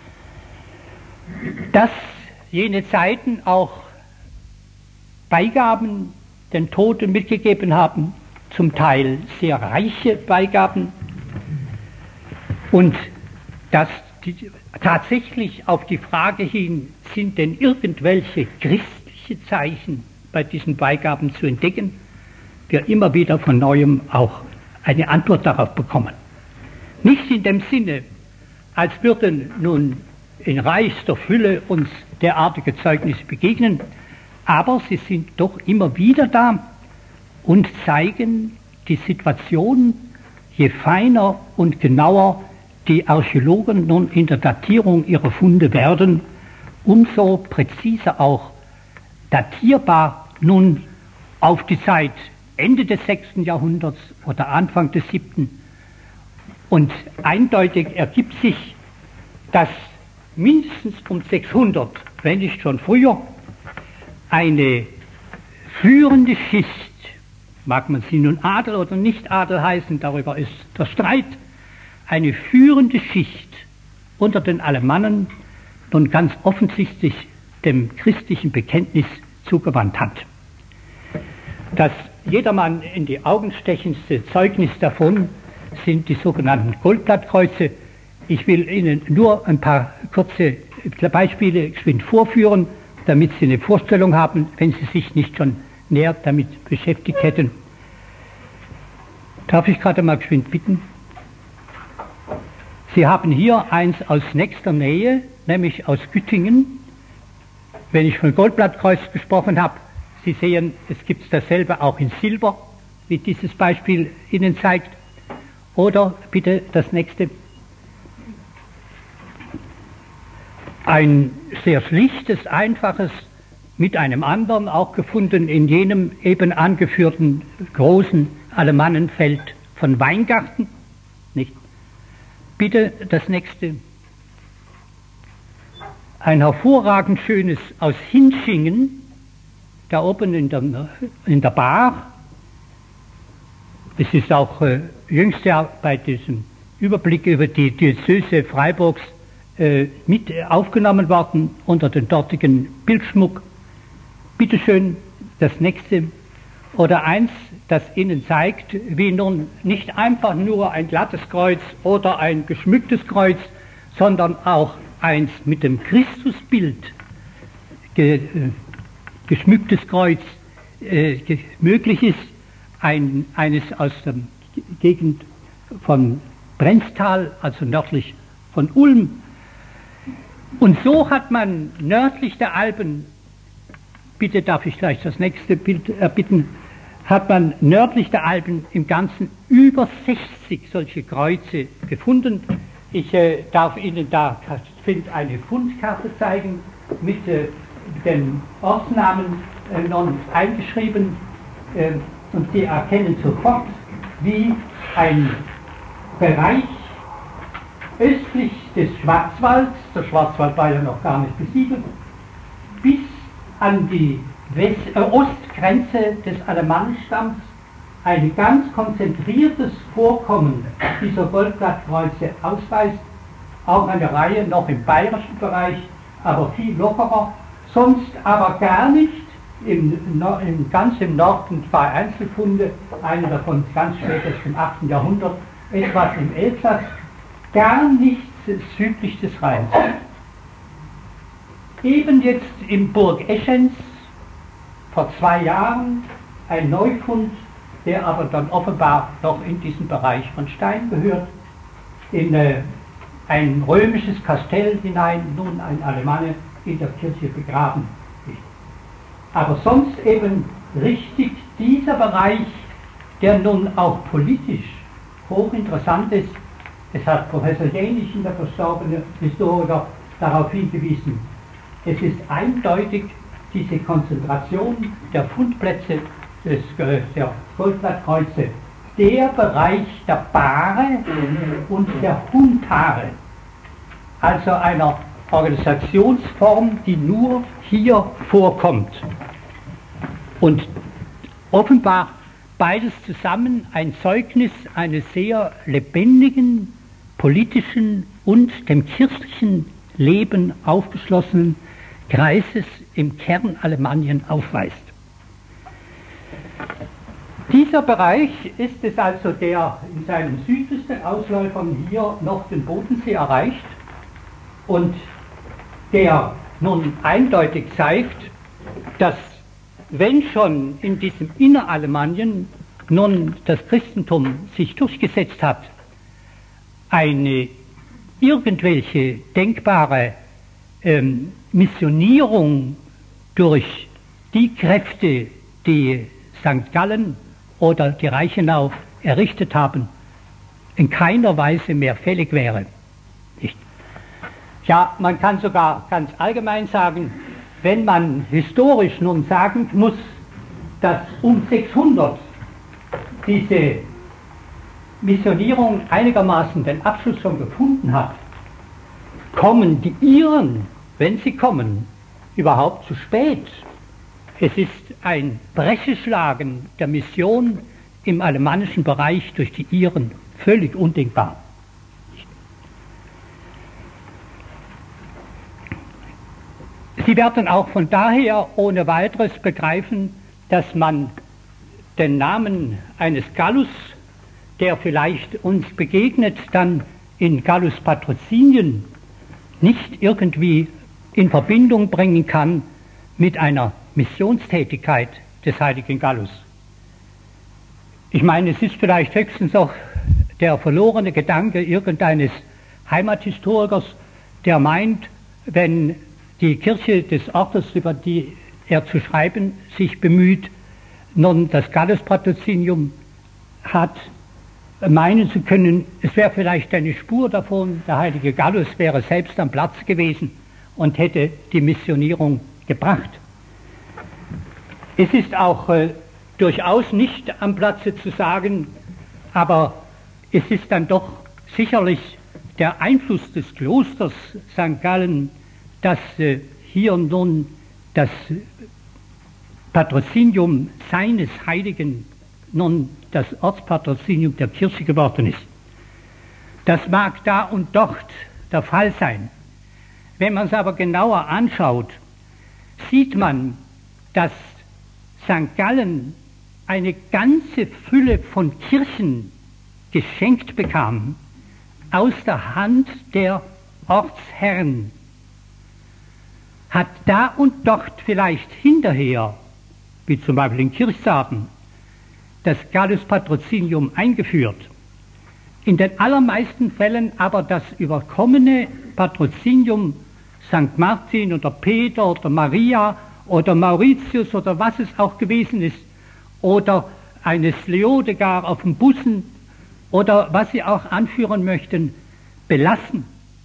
dass jene Zeiten auch Beigaben den Toten mitgegeben haben, zum Teil sehr reiche Beigaben, und dass tatsächlich auf die Frage hin, sind denn irgendwelche christliche Zeichen bei diesen Beigaben zu entdecken, wir immer wieder von Neuem auch eine Antwort darauf bekommen. Nicht in dem Sinne, als würden nun in reichster Fülle uns derartige Zeugnisse begegnen, aber sie sind doch immer wieder da und zeigen die Situation, je feiner und genauer die Archäologen nun in der Datierung ihrer Funde werden, umso präziser auch datierbar nun auf die Zeit Ende des 6. Jahrhunderts oder Anfang des 7. Und eindeutig ergibt sich, dass mindestens um 600, wenn nicht schon früher, eine führende Schicht, mag man sie nun Adel oder nicht Adel heißen, darüber ist der Streit, eine führende Schicht unter den Alemannen nun ganz offensichtlich dem christlichen Bekenntnis zugewandt hat. Das jedermann in die Augen stechendste Zeugnis davon sind die sogenannten Goldblattkreuze. Ich will Ihnen nur ein paar kurze Beispiele geschwind vorführen, damit Sie eine Vorstellung haben, wenn Sie sich nicht schon näher damit beschäftigt hätten. Darf ich gerade mal geschwind bitten? Sie haben hier eins aus nächster Nähe, nämlich aus Güttingen. Wenn ich von Goldblattkreuz gesprochen habe, Sie sehen, es gibt dasselbe auch in Silber, wie dieses Beispiel Ihnen zeigt. Oder bitte das nächste. Ein sehr schlichtes, einfaches, mit einem anderen, auch gefunden in jenem eben angeführten großen Alemannenfeld von Weingarten. Nicht? Bitte das nächste. Ein hervorragend schönes aus Hinschingen, da oben in der Bar. Es ist auch jüngst ja bei diesem Überblick über die Diözese Freiburgs mit aufgenommen worden unter den dortigen Bildschmuck. Bitte schön das nächste. Oder eins, das Ihnen zeigt, wie nun nicht einfach nur ein glattes Kreuz oder ein geschmücktes Kreuz, sondern auch eins mit dem Christusbild geschmücktes Kreuz möglich ist, eines aus der Gegend von Brenztal, also nördlich von Ulm. Und so hat man nördlich der Alpen, bitte darf ich gleich das nächste Bild erbitten, hat man nördlich der Alpen im Ganzen über 60 solche Kreuze gefunden. Ich darf Ihnen da eine Fundkarte zeigen mit den Ortsnamen nun eingeschrieben, und Sie erkennen sofort, wie ein Bereich östlich des Schwarzwalds, der Schwarzwald war ja noch gar nicht besiedelt, bis an die Ostgrenze des Alemannenstamms ein ganz konzentriertes Vorkommen dieser Goldblattkreuze ausweist, auch eine Reihe noch im bayerischen Bereich, aber viel lockerer, sonst aber gar nicht, ganz im Norden zwei Einzelfunde, eine davon ganz spät aus dem 8. Jahrhundert, etwas im Elsass, gar nichts südlich des Rheins. Eben jetzt in Burg Eschenz vor 2 Jahren ein Neufund, der aber dann offenbar noch in diesen Bereich von Stein gehört, in ein römisches Kastell hinein, nun ein Alemanne in der Kirche begraben ist. Aber sonst eben richtig dieser Bereich, der nun auch politisch hochinteressant ist. Es hat Professor Jänichen, der verstorbene Historiker, darauf hingewiesen. Es ist eindeutig diese Konzentration der Fundplätze der Goldblattkreuze, der Bereich der Bahre und der Huntare, also einer Organisationsform, die nur hier vorkommt. Und offenbar beides zusammen ein Zeugnis eines sehr lebendigen, politischen und dem kirchlichen Leben aufgeschlossenen Kreises im Kern Alemannien aufweist. Dieser Bereich ist es also, der in seinen südlichsten Ausläufern hier noch den Bodensee erreicht und der nun eindeutig zeigt, dass wenn schon in diesem Inneralemannien nun das Christentum sich durchgesetzt hat, eine irgendwelche denkbare Missionierung durch die Kräfte, die St. Gallen oder die Reichenau errichtet haben, in keiner Weise mehr fällig wäre. Nicht? Ja, man kann sogar ganz allgemein sagen, wenn man historisch nun sagen muss, dass um 600 diese Missionierung einigermaßen den Abschluss schon gefunden hat, kommen die Iren, wenn sie kommen, überhaupt zu spät. Es ist ein Brescheschlagen der Mission im alemannischen Bereich durch die Iren völlig undenkbar. Sie werden auch von daher ohne weiteres begreifen, dass man den Namen eines Gallus, der vielleicht uns begegnet, dann in Gallus Patrocinien, nicht irgendwie in Verbindung bringen kann mit einer Missionstätigkeit des heiligen Gallus. Ich meine, es ist vielleicht höchstens auch der verlorene Gedanke irgendeines Heimathistorikers, der meint, wenn die Kirche des Ortes, über die er zu schreiben sich bemüht, nun das Gallus-Patrozinium hat, meinen zu können, es wäre vielleicht eine Spur davon, der heilige Gallus wäre selbst am Platz gewesen und hätte die Missionierung gebracht. Es ist auch durchaus nicht am Platze zu sagen, aber es ist dann doch sicherlich der Einfluss des Klosters St. Gallen, dass hier nun das Patrozinium seines Heiligen nun das Ortspatrozinium der Kirche geworden ist. Das mag da und dort der Fall sein. Wenn man es aber genauer anschaut, sieht man, dass St. Gallen eine ganze Fülle von Kirchen geschenkt bekam aus der Hand der Ortsherren, hat da und dort vielleicht hinterher, wie zum Beispiel in Kirchsarden, das Gallus-Patrozinium eingeführt. In den allermeisten Fällen aber das überkommene Patrozinium St. Martin oder Peter oder Maria oder Mauritius oder was es auch gewesen ist, oder eines Leodegar auf den Bussen oder was Sie auch anführen möchten, belassen.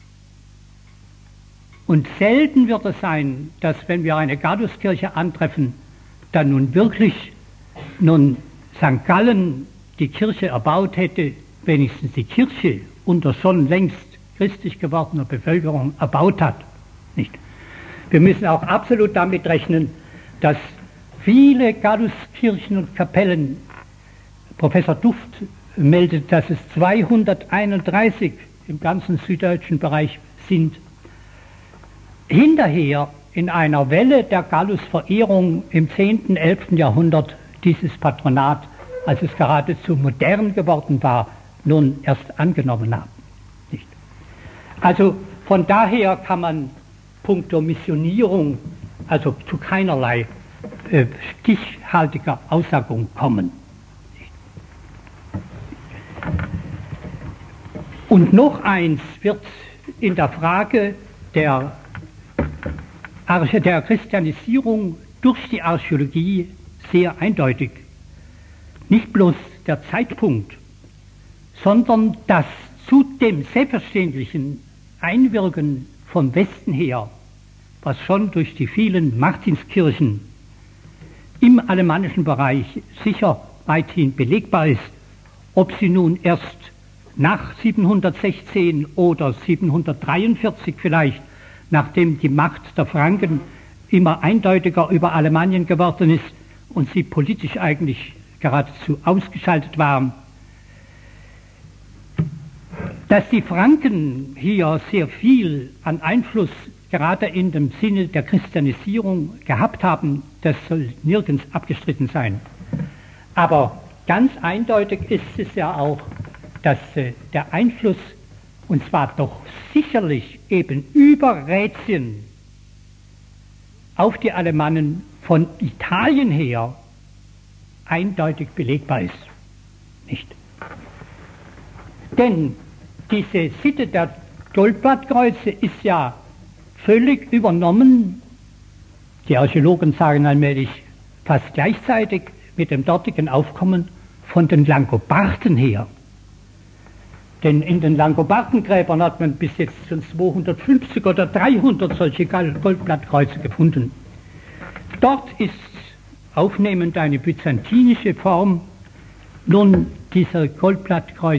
Und selten wird es sein, dass wenn wir eine Galluskirche antreffen, dann nun wirklich St. Gallen die Kirche erbaut hätte, wenigstens die Kirche unter schon längst christlich gewordener Bevölkerung erbaut hat. Nicht? Wir müssen auch absolut damit rechnen, dass viele Galluskirchen und Kapellen, Professor Duft meldet, dass es 231 im ganzen süddeutschen Bereich sind, hinterher in einer Welle der Gallus-Verehrung im 10., 11. Jahrhundert dieses Patronat, als es geradezu modern geworden war, nun erst angenommen haben. Nicht? Also von daher kann man puncto Missionierung also zu keinerlei stichhaltiger Aussagung kommen. Und noch eins wird in der Frage der Christianisierung durch die Archäologie sehr eindeutig. Nicht bloß der Zeitpunkt, sondern das zu dem selbstverständlichen Einwirken vom Westen her, was schon durch die vielen Martinskirchen im alemannischen Bereich sicher weithin belegbar ist, ob sie nun erst nach 716 oder 743 vielleicht, nachdem die Macht der Franken immer eindeutiger über Alemannien geworden ist und sie politisch eigentlich geradezu ausgeschaltet waren. Dass die Franken hier sehr viel an Einfluss gerade in dem Sinne der Christianisierung gehabt haben, das soll nirgends abgestritten sein. Aber ganz eindeutig ist es ja auch, dass der Einfluss, und zwar doch sicherlich eben über Rätien auf die Alemannen von Italien her eindeutig belegbar ist. Nicht? Denn diese Sitte der Goldblattkreuze ist ja völlig übernommen, die Archäologen sagen allmählich fast gleichzeitig mit dem dortigen Aufkommen von den Langobarden her. Denn in den Langobardengräbern hat man bis jetzt schon 250 oder 300 solche Goldblattkreuze gefunden. Dort ist aufnehmend eine byzantinische Form. Nun, dieser Goldblattkreuz,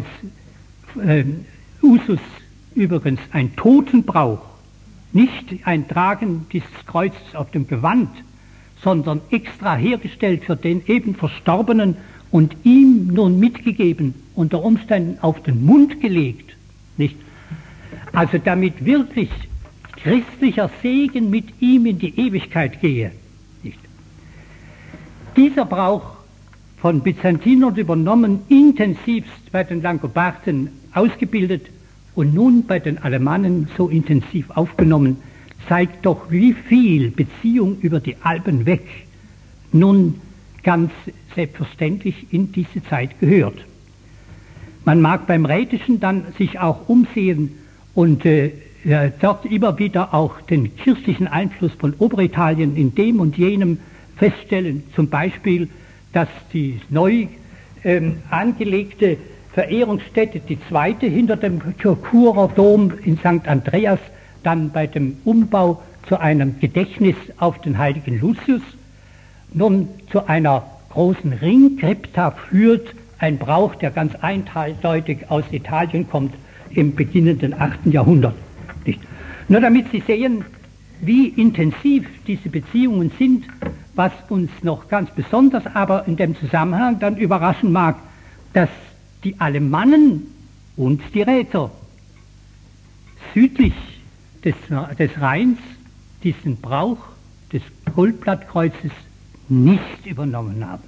Usus übrigens ein Totenbrauch, nicht ein Tragen dieses Kreuzes auf dem Gewand, sondern extra hergestellt für den eben Verstorbenen und ihm nun mitgegeben, unter Umständen auf den Mund gelegt, nicht? Also damit wirklich christlicher Segen mit ihm in die Ewigkeit gehe, nicht? Dieser Brauch von Byzantinern übernommen, intensivst bei den Langobarden ausgebildet und nun bei den Alemannen so intensiv aufgenommen, zeigt doch, wie viel Beziehung über die Alpen weg nun ganz selbstverständlich in diese Zeit gehört. Man mag beim Rätischen dann sich auch umsehen und dort immer wieder auch den kirchlichen Einfluss von Oberitalien in dem und jenem feststellen. Zum Beispiel, dass die neu angelegte Verehrungsstätte, die zweite hinter dem Churer Dom in St. Andreas, dann bei dem Umbau zu einem Gedächtnis auf den heiligen Lucius, nun zu einer großen Ringkrypta führt, ein Brauch, der ganz eindeutig aus Italien kommt, im beginnenden 8. Jahrhundert. Nicht? Nur damit Sie sehen, wie intensiv diese Beziehungen sind, was uns noch ganz besonders aber in dem Zusammenhang dann überraschen mag, dass die Alemannen und die Räter südlich des Rheins diesen Brauch des Goldblattkreuzes nicht übernommen haben.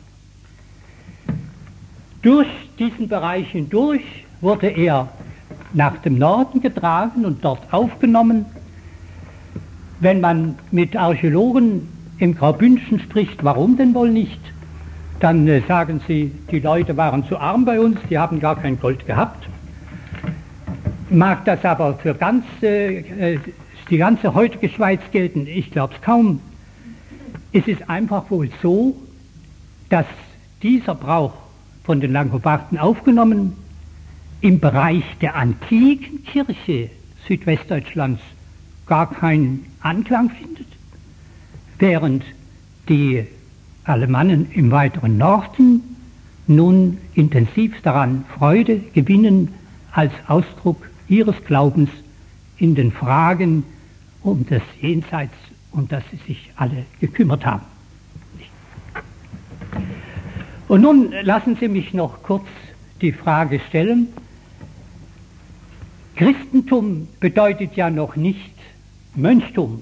Durch diesen Bereich hindurch wurde er nach dem Norden getragen und dort aufgenommen. Wenn man mit Archäologen im Graubündischen spricht, warum denn wohl nicht, dann sagen sie, die Leute waren zu arm bei uns, die haben gar kein Gold gehabt. Mag das aber für die ganze heutige Schweiz gelten? Ich glaube es kaum. Es ist einfach wohl so, dass dieser Brauch von den Langobarden aufgenommen im Bereich der antiken Kirche Südwestdeutschlands gar keinen Anklang findet, während die Alemannen im weiteren Norden nun intensiv daran Freude gewinnen als Ausdruck ihres Glaubens in den Fragen um das Jenseits, um das sie sich alle gekümmert haben. Und nun lassen Sie mich noch kurz die Frage stellen. Christentum bedeutet ja noch nicht Mönchtum.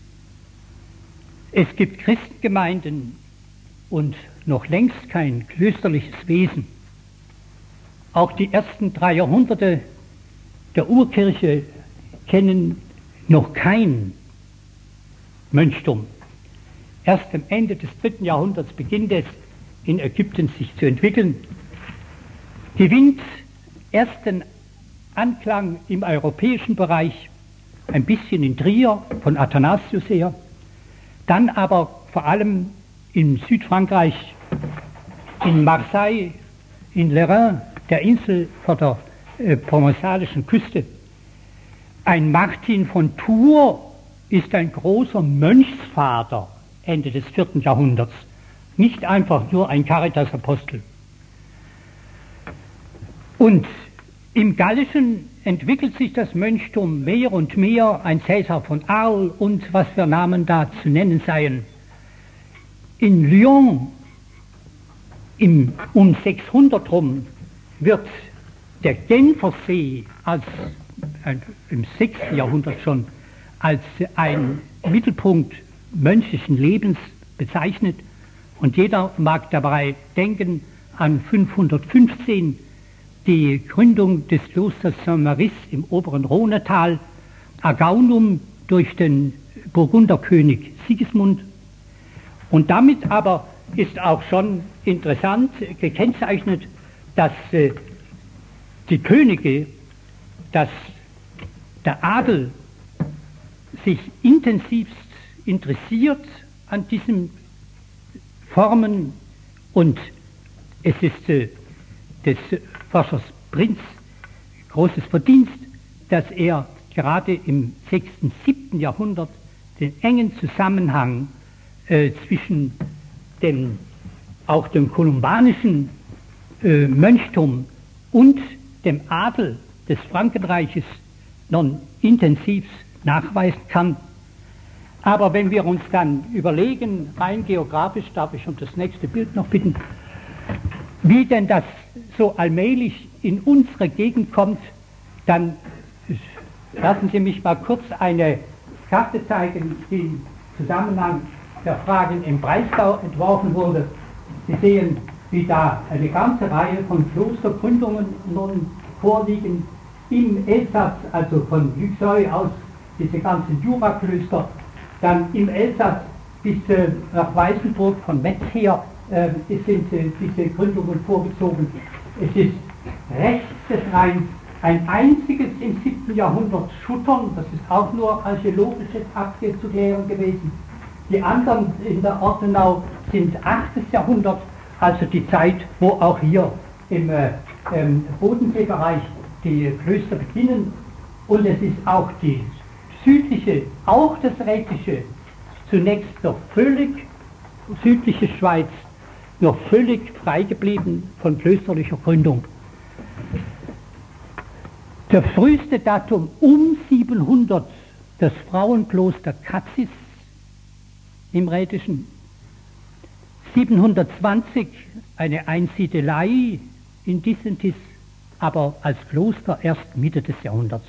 Es gibt Christengemeinden und noch längst kein klösterliches Wesen. Auch die ersten 3 Jahrhunderte der Urkirche kennen noch kein Mönchtum. Erst am Ende des 3. Jahrhunderts beginnt es in Ägypten sich zu entwickeln, gewinnt erst den Anklang im europäischen Bereich, ein bisschen in Trier von Athanasius her, dann aber vor allem in Südfrankreich, in Marseille, in Lérins, der Insel vor der provençalischen Küste. Ein Martin von Tours ist ein großer Mönchsvater Ende des 4. Jahrhunderts, nicht einfach nur ein Caritas-Apostel. Und im Gallischen entwickelt sich das Mönchtum mehr und mehr, ein Cäsar von Arles und was für Namen da zu nennen seien. In Lyon um 600 rum wird der Genfersee im 6. Jahrhundert schon als ein Mittelpunkt mönchischen Lebens bezeichnet. Und jeder mag dabei denken an 515, die Gründung des Klosters Saint-Maurice im oberen Rhonetal, Agaunum durch den Burgunderkönig Sigismund. Und damit aber ist auch schon interessant gekennzeichnet, dass die Könige, dass der Adel sich intensivst interessiert an diesen Formen, und es ist des Forschers Prinz großes Verdienst, dass er gerade im 6., 7. Jahrhundert den engen Zusammenhang zwischen auch dem kolumbanischen Mönchtum und dem Adel des Frankenreiches nun intensiv nachweisen kann. Aber wenn wir uns dann überlegen, rein geografisch, darf ich um das nächste Bild noch bitten, wie denn das so allmählich in unsere Gegend kommt, dann lassen Sie mich mal kurz eine Karte zeigen, die im Zusammenhang der Fragen im Breisgau entworfen wurde. Sie sehen wie da eine ganze Reihe von Klostergründungen nun vorliegen, im Elsass, also von Luxeuil aus, diese ganzen Juraklöster, dann im Elsass bis nach Weißenburg von Metz her sind diese Gründungen vorgezogen. Es ist rechts des Rheins ein einziges im 7. Jahrhundert Schuttern, das ist auch nur archäologisch jetzt abzuklären gewesen. Die anderen in der Ortenau sind 8. Jahrhundert, also die Zeit, wo auch hier im Bodenseebereich die Klöster beginnen. Und es ist auch die südliche, auch das Rätische, zunächst noch völlig südliche Schweiz, noch völlig frei geblieben von klösterlicher Gründung. Das früheste Datum um 700 das Frauenkloster Cazis im Rätischen, 720 eine Einsiedelei in Dissentis, aber als Kloster erst Mitte des Jahrhunderts.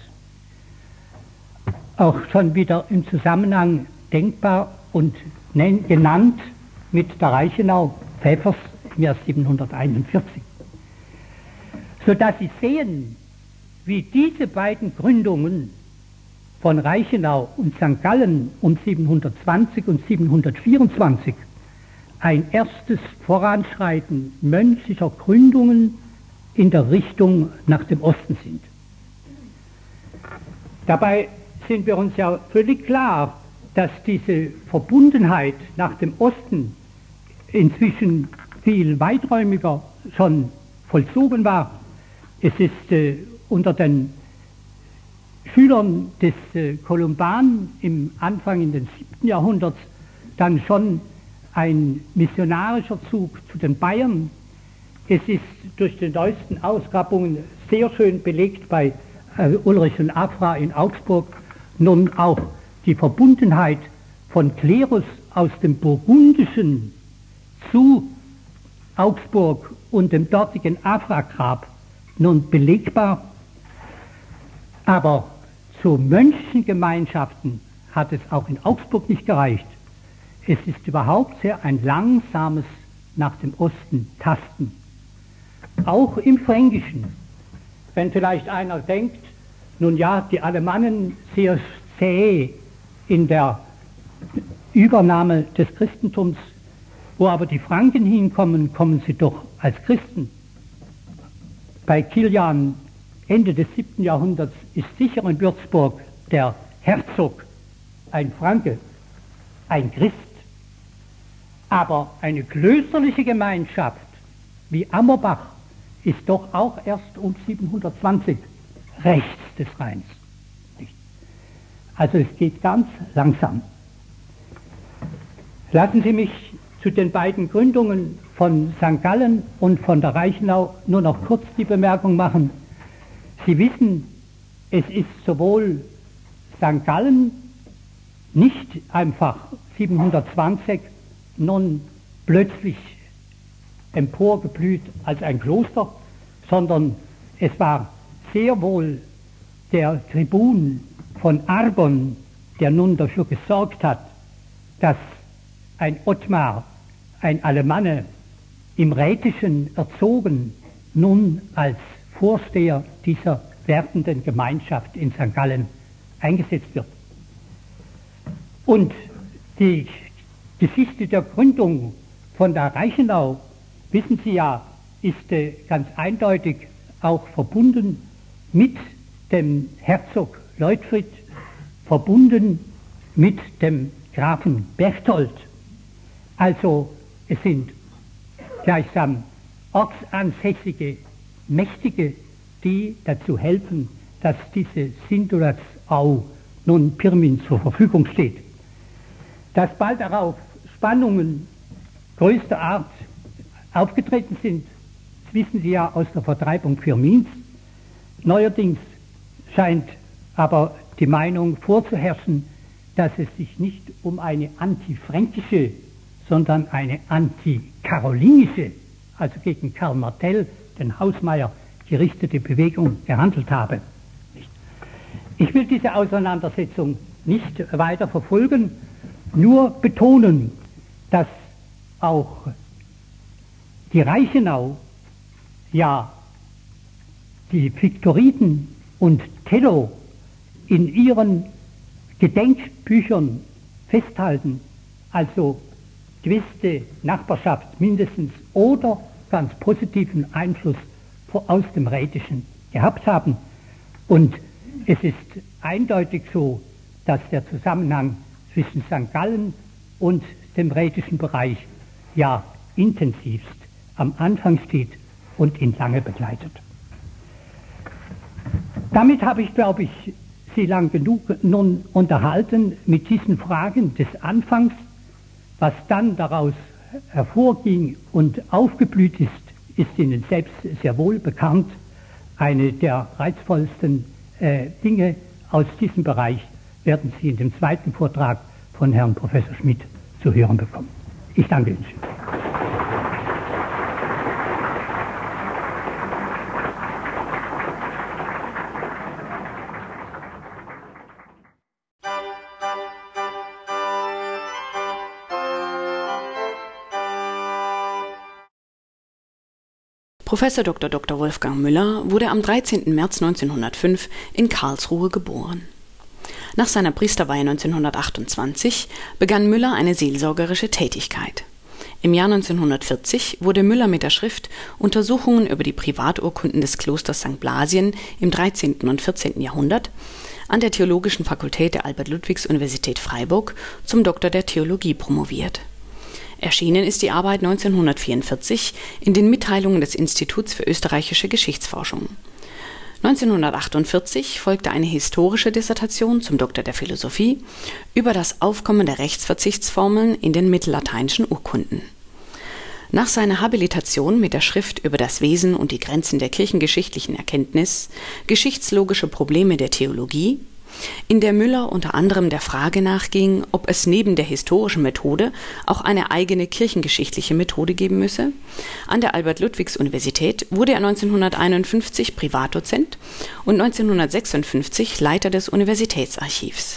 Auch schon wieder im Zusammenhang denkbar und genannt mit der Reichenau Pfäffers im Jahr 741. Sodass Sie sehen, wie diese beiden Gründungen von Reichenau und St. Gallen um 720 und 724 ein erstes Voranschreiten mönchlicher Gründungen in der Richtung nach dem Osten sind. Dabei sind wir uns ja völlig klar, dass diese Verbundenheit nach dem Osten inzwischen viel weiträumiger schon vollzogen war. Es ist unter den Schülern des Kolumban im Anfang in den 7. Jahrhunderts dann schon ein missionarischer Zug zu den Bayern. Es ist durch die neuesten Ausgrabungen sehr schön belegt bei Ulrich und Afra in Augsburg nun auch die Verbundenheit von Klerus aus dem Burgundischen zu Augsburg und dem dortigen Afra-Grab nun belegbar. Aber zu Mönchgemeinschaften hat es auch in Augsburg nicht gereicht. Es ist überhaupt sehr ein langsames nach dem Osten Tasten. Auch im Fränkischen. Wenn vielleicht einer denkt, nun ja, die Alemannen sehr zäh in der Übernahme des Christentums, wo aber die Franken hinkommen, kommen sie doch als Christen. Bei Kilian Ende des 7. Jahrhunderts ist sicher in Würzburg der Herzog ein Franke, ein Christ. Aber eine klösterliche Gemeinschaft wie Ammerbach ist doch auch erst um 720 rechts des Rheins. Also es geht ganz langsam. Lassen Sie mich zu den beiden Gründungen von St. Gallen und von der Reichenau nur noch kurz die Bemerkung machen. Sie wissen, es ist sowohl St. Gallen nicht einfach 720 nun plötzlich emporgeblüht als ein Kloster, sondern es war sehr wohl der Tribun von Arbon, der nun dafür gesorgt hat, dass ein Ottmar, ein Alemanne, im Rätischen erzogen, nun als Vorsteher dieser werdenden Gemeinschaft in St. Gallen eingesetzt wird. Und die Geschichte der Gründung von der Reichenau, wissen Sie ja, ist ganz eindeutig auch verbunden mit dem Herzog Leutfried, verbunden mit dem Grafen Berchtold. Also es sind gleichsam ortsansässige Mächtige, die dazu helfen, dass diese Sindulatsau nun Pirmin zur Verfügung steht. Dass bald darauf Spannungen größter Art aufgetreten sind, das wissen Sie ja aus der Vertreibung Pirmins. Neuerdings scheint aber die Meinung vorzuherrschen, dass es sich nicht um eine antifränkische, sondern eine antikarolingische, also gegen Karl Martell, den Hausmeier, gerichtete Bewegung gehandelt habe. Ich will diese Auseinandersetzung nicht weiter verfolgen, nur betonen, dass auch die Reichenau, ja, die Viktoriden und Tello in ihren Gedenkbüchern festhalten, also gewisse Nachbarschaft mindestens oder ganz positiven Einfluss aus dem Rätischen gehabt haben. Und es ist eindeutig so, dass der Zusammenhang zwischen St. Gallen und dem rätischen Bereich ja intensivst am Anfang steht und ihn lange begleitet. Damit habe ich, glaube ich, Sie lang genug nun unterhalten mit diesen Fragen des Anfangs. Was dann daraus hervorging und aufgeblüht ist Ihnen selbst sehr wohl bekannt. Eine der reizvollsten Dinge aus diesem Bereich werden Sie in dem zweiten Vortrag von Herrn Professor Schmidt zu hören bekommen. Ich danke Ihnen. Professor Dr. Wolfgang Müller wurde am 13. März 1905 in Karlsruhe geboren. Nach seiner Priesterweihe 1928 begann Müller eine seelsorgerische Tätigkeit. Im Jahr 1940 wurde Müller mit der Schrift Untersuchungen über die Privaturkunden des Klosters St. Blasien im 13. und 14. Jahrhundert an der Theologischen Fakultät der Albert-Ludwigs-Universität Freiburg zum Doktor der Theologie promoviert. Erschienen ist die Arbeit 1944 in den Mitteilungen des Instituts für österreichische Geschichtsforschung. 1948 folgte eine historische Dissertation zum Doktor der Philosophie über das Aufkommen der Rechtsverzichtsformeln in den mittellateinischen Urkunden. Nach seiner Habilitation mit der Schrift über das Wesen und die Grenzen der kirchengeschichtlichen Erkenntnis, geschichtslogische Probleme der Theologie, in der Müller unter anderem der Frage nachging, ob es neben der historischen Methode auch eine eigene kirchengeschichtliche Methode geben müsse. An der Albert-Ludwigs-Universität wurde er 1951 Privatdozent und 1956 Leiter des Universitätsarchivs.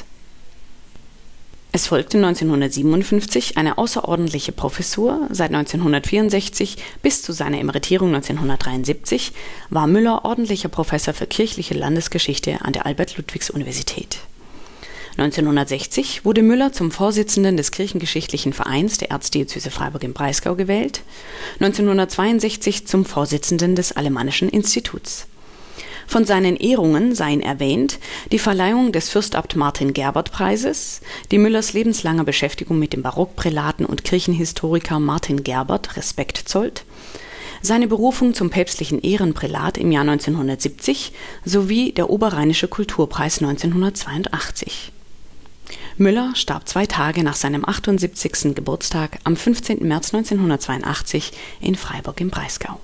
Es folgte 1957 eine außerordentliche Professur. Seit 1964 bis zu seiner Emeritierung 1973 war Müller ordentlicher Professor für kirchliche Landesgeschichte an der Albert-Ludwigs-Universität. 1960 wurde Müller zum Vorsitzenden des Kirchengeschichtlichen Vereins der Erzdiözese Freiburg im Breisgau gewählt, 1962 zum Vorsitzenden des Alemannischen Instituts. Von seinen Ehrungen seien erwähnt die Verleihung des Fürstabt Martin-Gerbert-Preises, die Müllers lebenslange Beschäftigung mit dem Barockprälaten und Kirchenhistoriker Martin Gerbert Respekt zollt, seine Berufung zum päpstlichen Ehrenprälat im Jahr 1970 sowie der Oberrheinische Kulturpreis 1982. Müller starb 2 Tage nach seinem 78. Geburtstag am 15. März 1982 in Freiburg im Breisgau.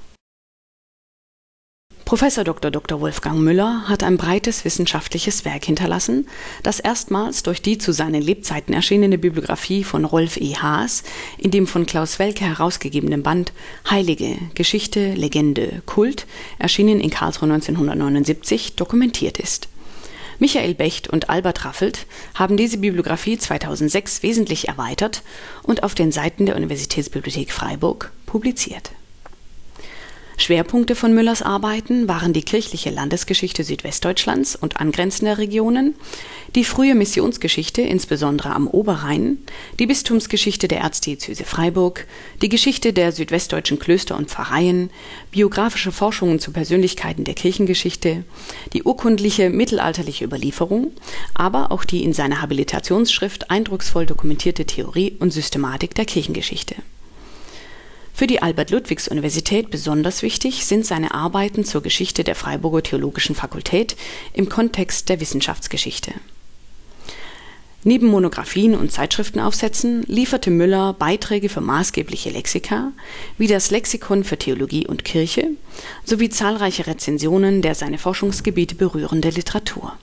Professor Dr. Wolfgang Müller hat ein breites wissenschaftliches Werk hinterlassen, das erstmals durch die zu seinen Lebzeiten erschienene Bibliografie von Rolf E. Haas in dem von Klaus Welke herausgegebenen Band Heilige, Geschichte, Legende, Kult, erschienen in Karlsruhe 1979, dokumentiert ist. Michael Becht und Albert Raffelt haben diese Bibliografie 2006 wesentlich erweitert und auf den Seiten der Universitätsbibliothek Freiburg publiziert. Schwerpunkte von Müllers Arbeiten waren die kirchliche Landesgeschichte Südwestdeutschlands und angrenzender Regionen, die frühe Missionsgeschichte insbesondere am Oberrhein, die Bistumsgeschichte der Erzdiözese Freiburg, die Geschichte der südwestdeutschen Klöster und Pfarreien, biografische Forschungen zu Persönlichkeiten der Kirchengeschichte, die urkundliche mittelalterliche Überlieferung, aber auch die in seiner Habilitationsschrift eindrucksvoll dokumentierte Theorie und Systematik der Kirchengeschichte. Für die Albert-Ludwigs-Universität besonders wichtig sind seine Arbeiten zur Geschichte der Freiburger Theologischen Fakultät im Kontext der Wissenschaftsgeschichte. Neben Monographien und Zeitschriftenaufsätzen lieferte Müller Beiträge für maßgebliche Lexika, wie das Lexikon für Theologie und Kirche, sowie zahlreiche Rezensionen der seine Forschungsgebiete berührende Literatur.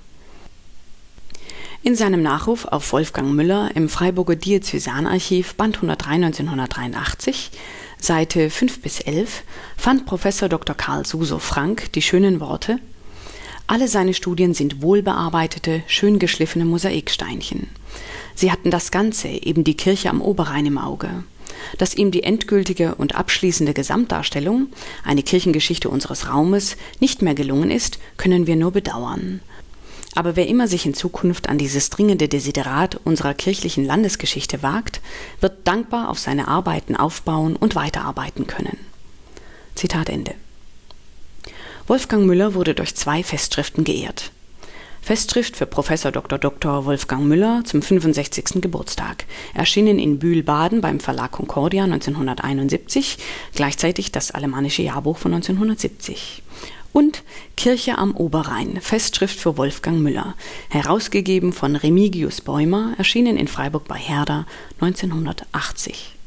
In seinem Nachruf auf Wolfgang Müller im Freiburger Diözesanarchiv Band 103 1983, Seite 5-11, fand Professor Dr. Karl Susow-Frank die schönen Worte: Alle seine Studien sind wohlbearbeitete, schön geschliffene Mosaiksteinchen. Sie hatten das Ganze, eben die Kirche am Oberrhein im Auge. Dass ihm die endgültige und abschließende Gesamtdarstellung, eine Kirchengeschichte unseres Raumes, nicht mehr gelungen ist, können wir nur bedauern. Aber wer immer sich in Zukunft an dieses dringende Desiderat unserer kirchlichen Landesgeschichte wagt, wird dankbar auf seine Arbeiten aufbauen und weiterarbeiten können. Zitat Ende. Wolfgang Müller wurde durch 2 Festschriften geehrt. Festschrift für Prof. Dr. Wolfgang Müller zum 65. Geburtstag, erschienen in Bühl-Baden beim Verlag Concordia 1971, gleichzeitig das Alemannische Jahrbuch von 1970. Und Kirche am Oberrhein, Festschrift für Wolfgang Müller, herausgegeben von Remigius Bäumer, erschienen in Freiburg bei Herder 1980.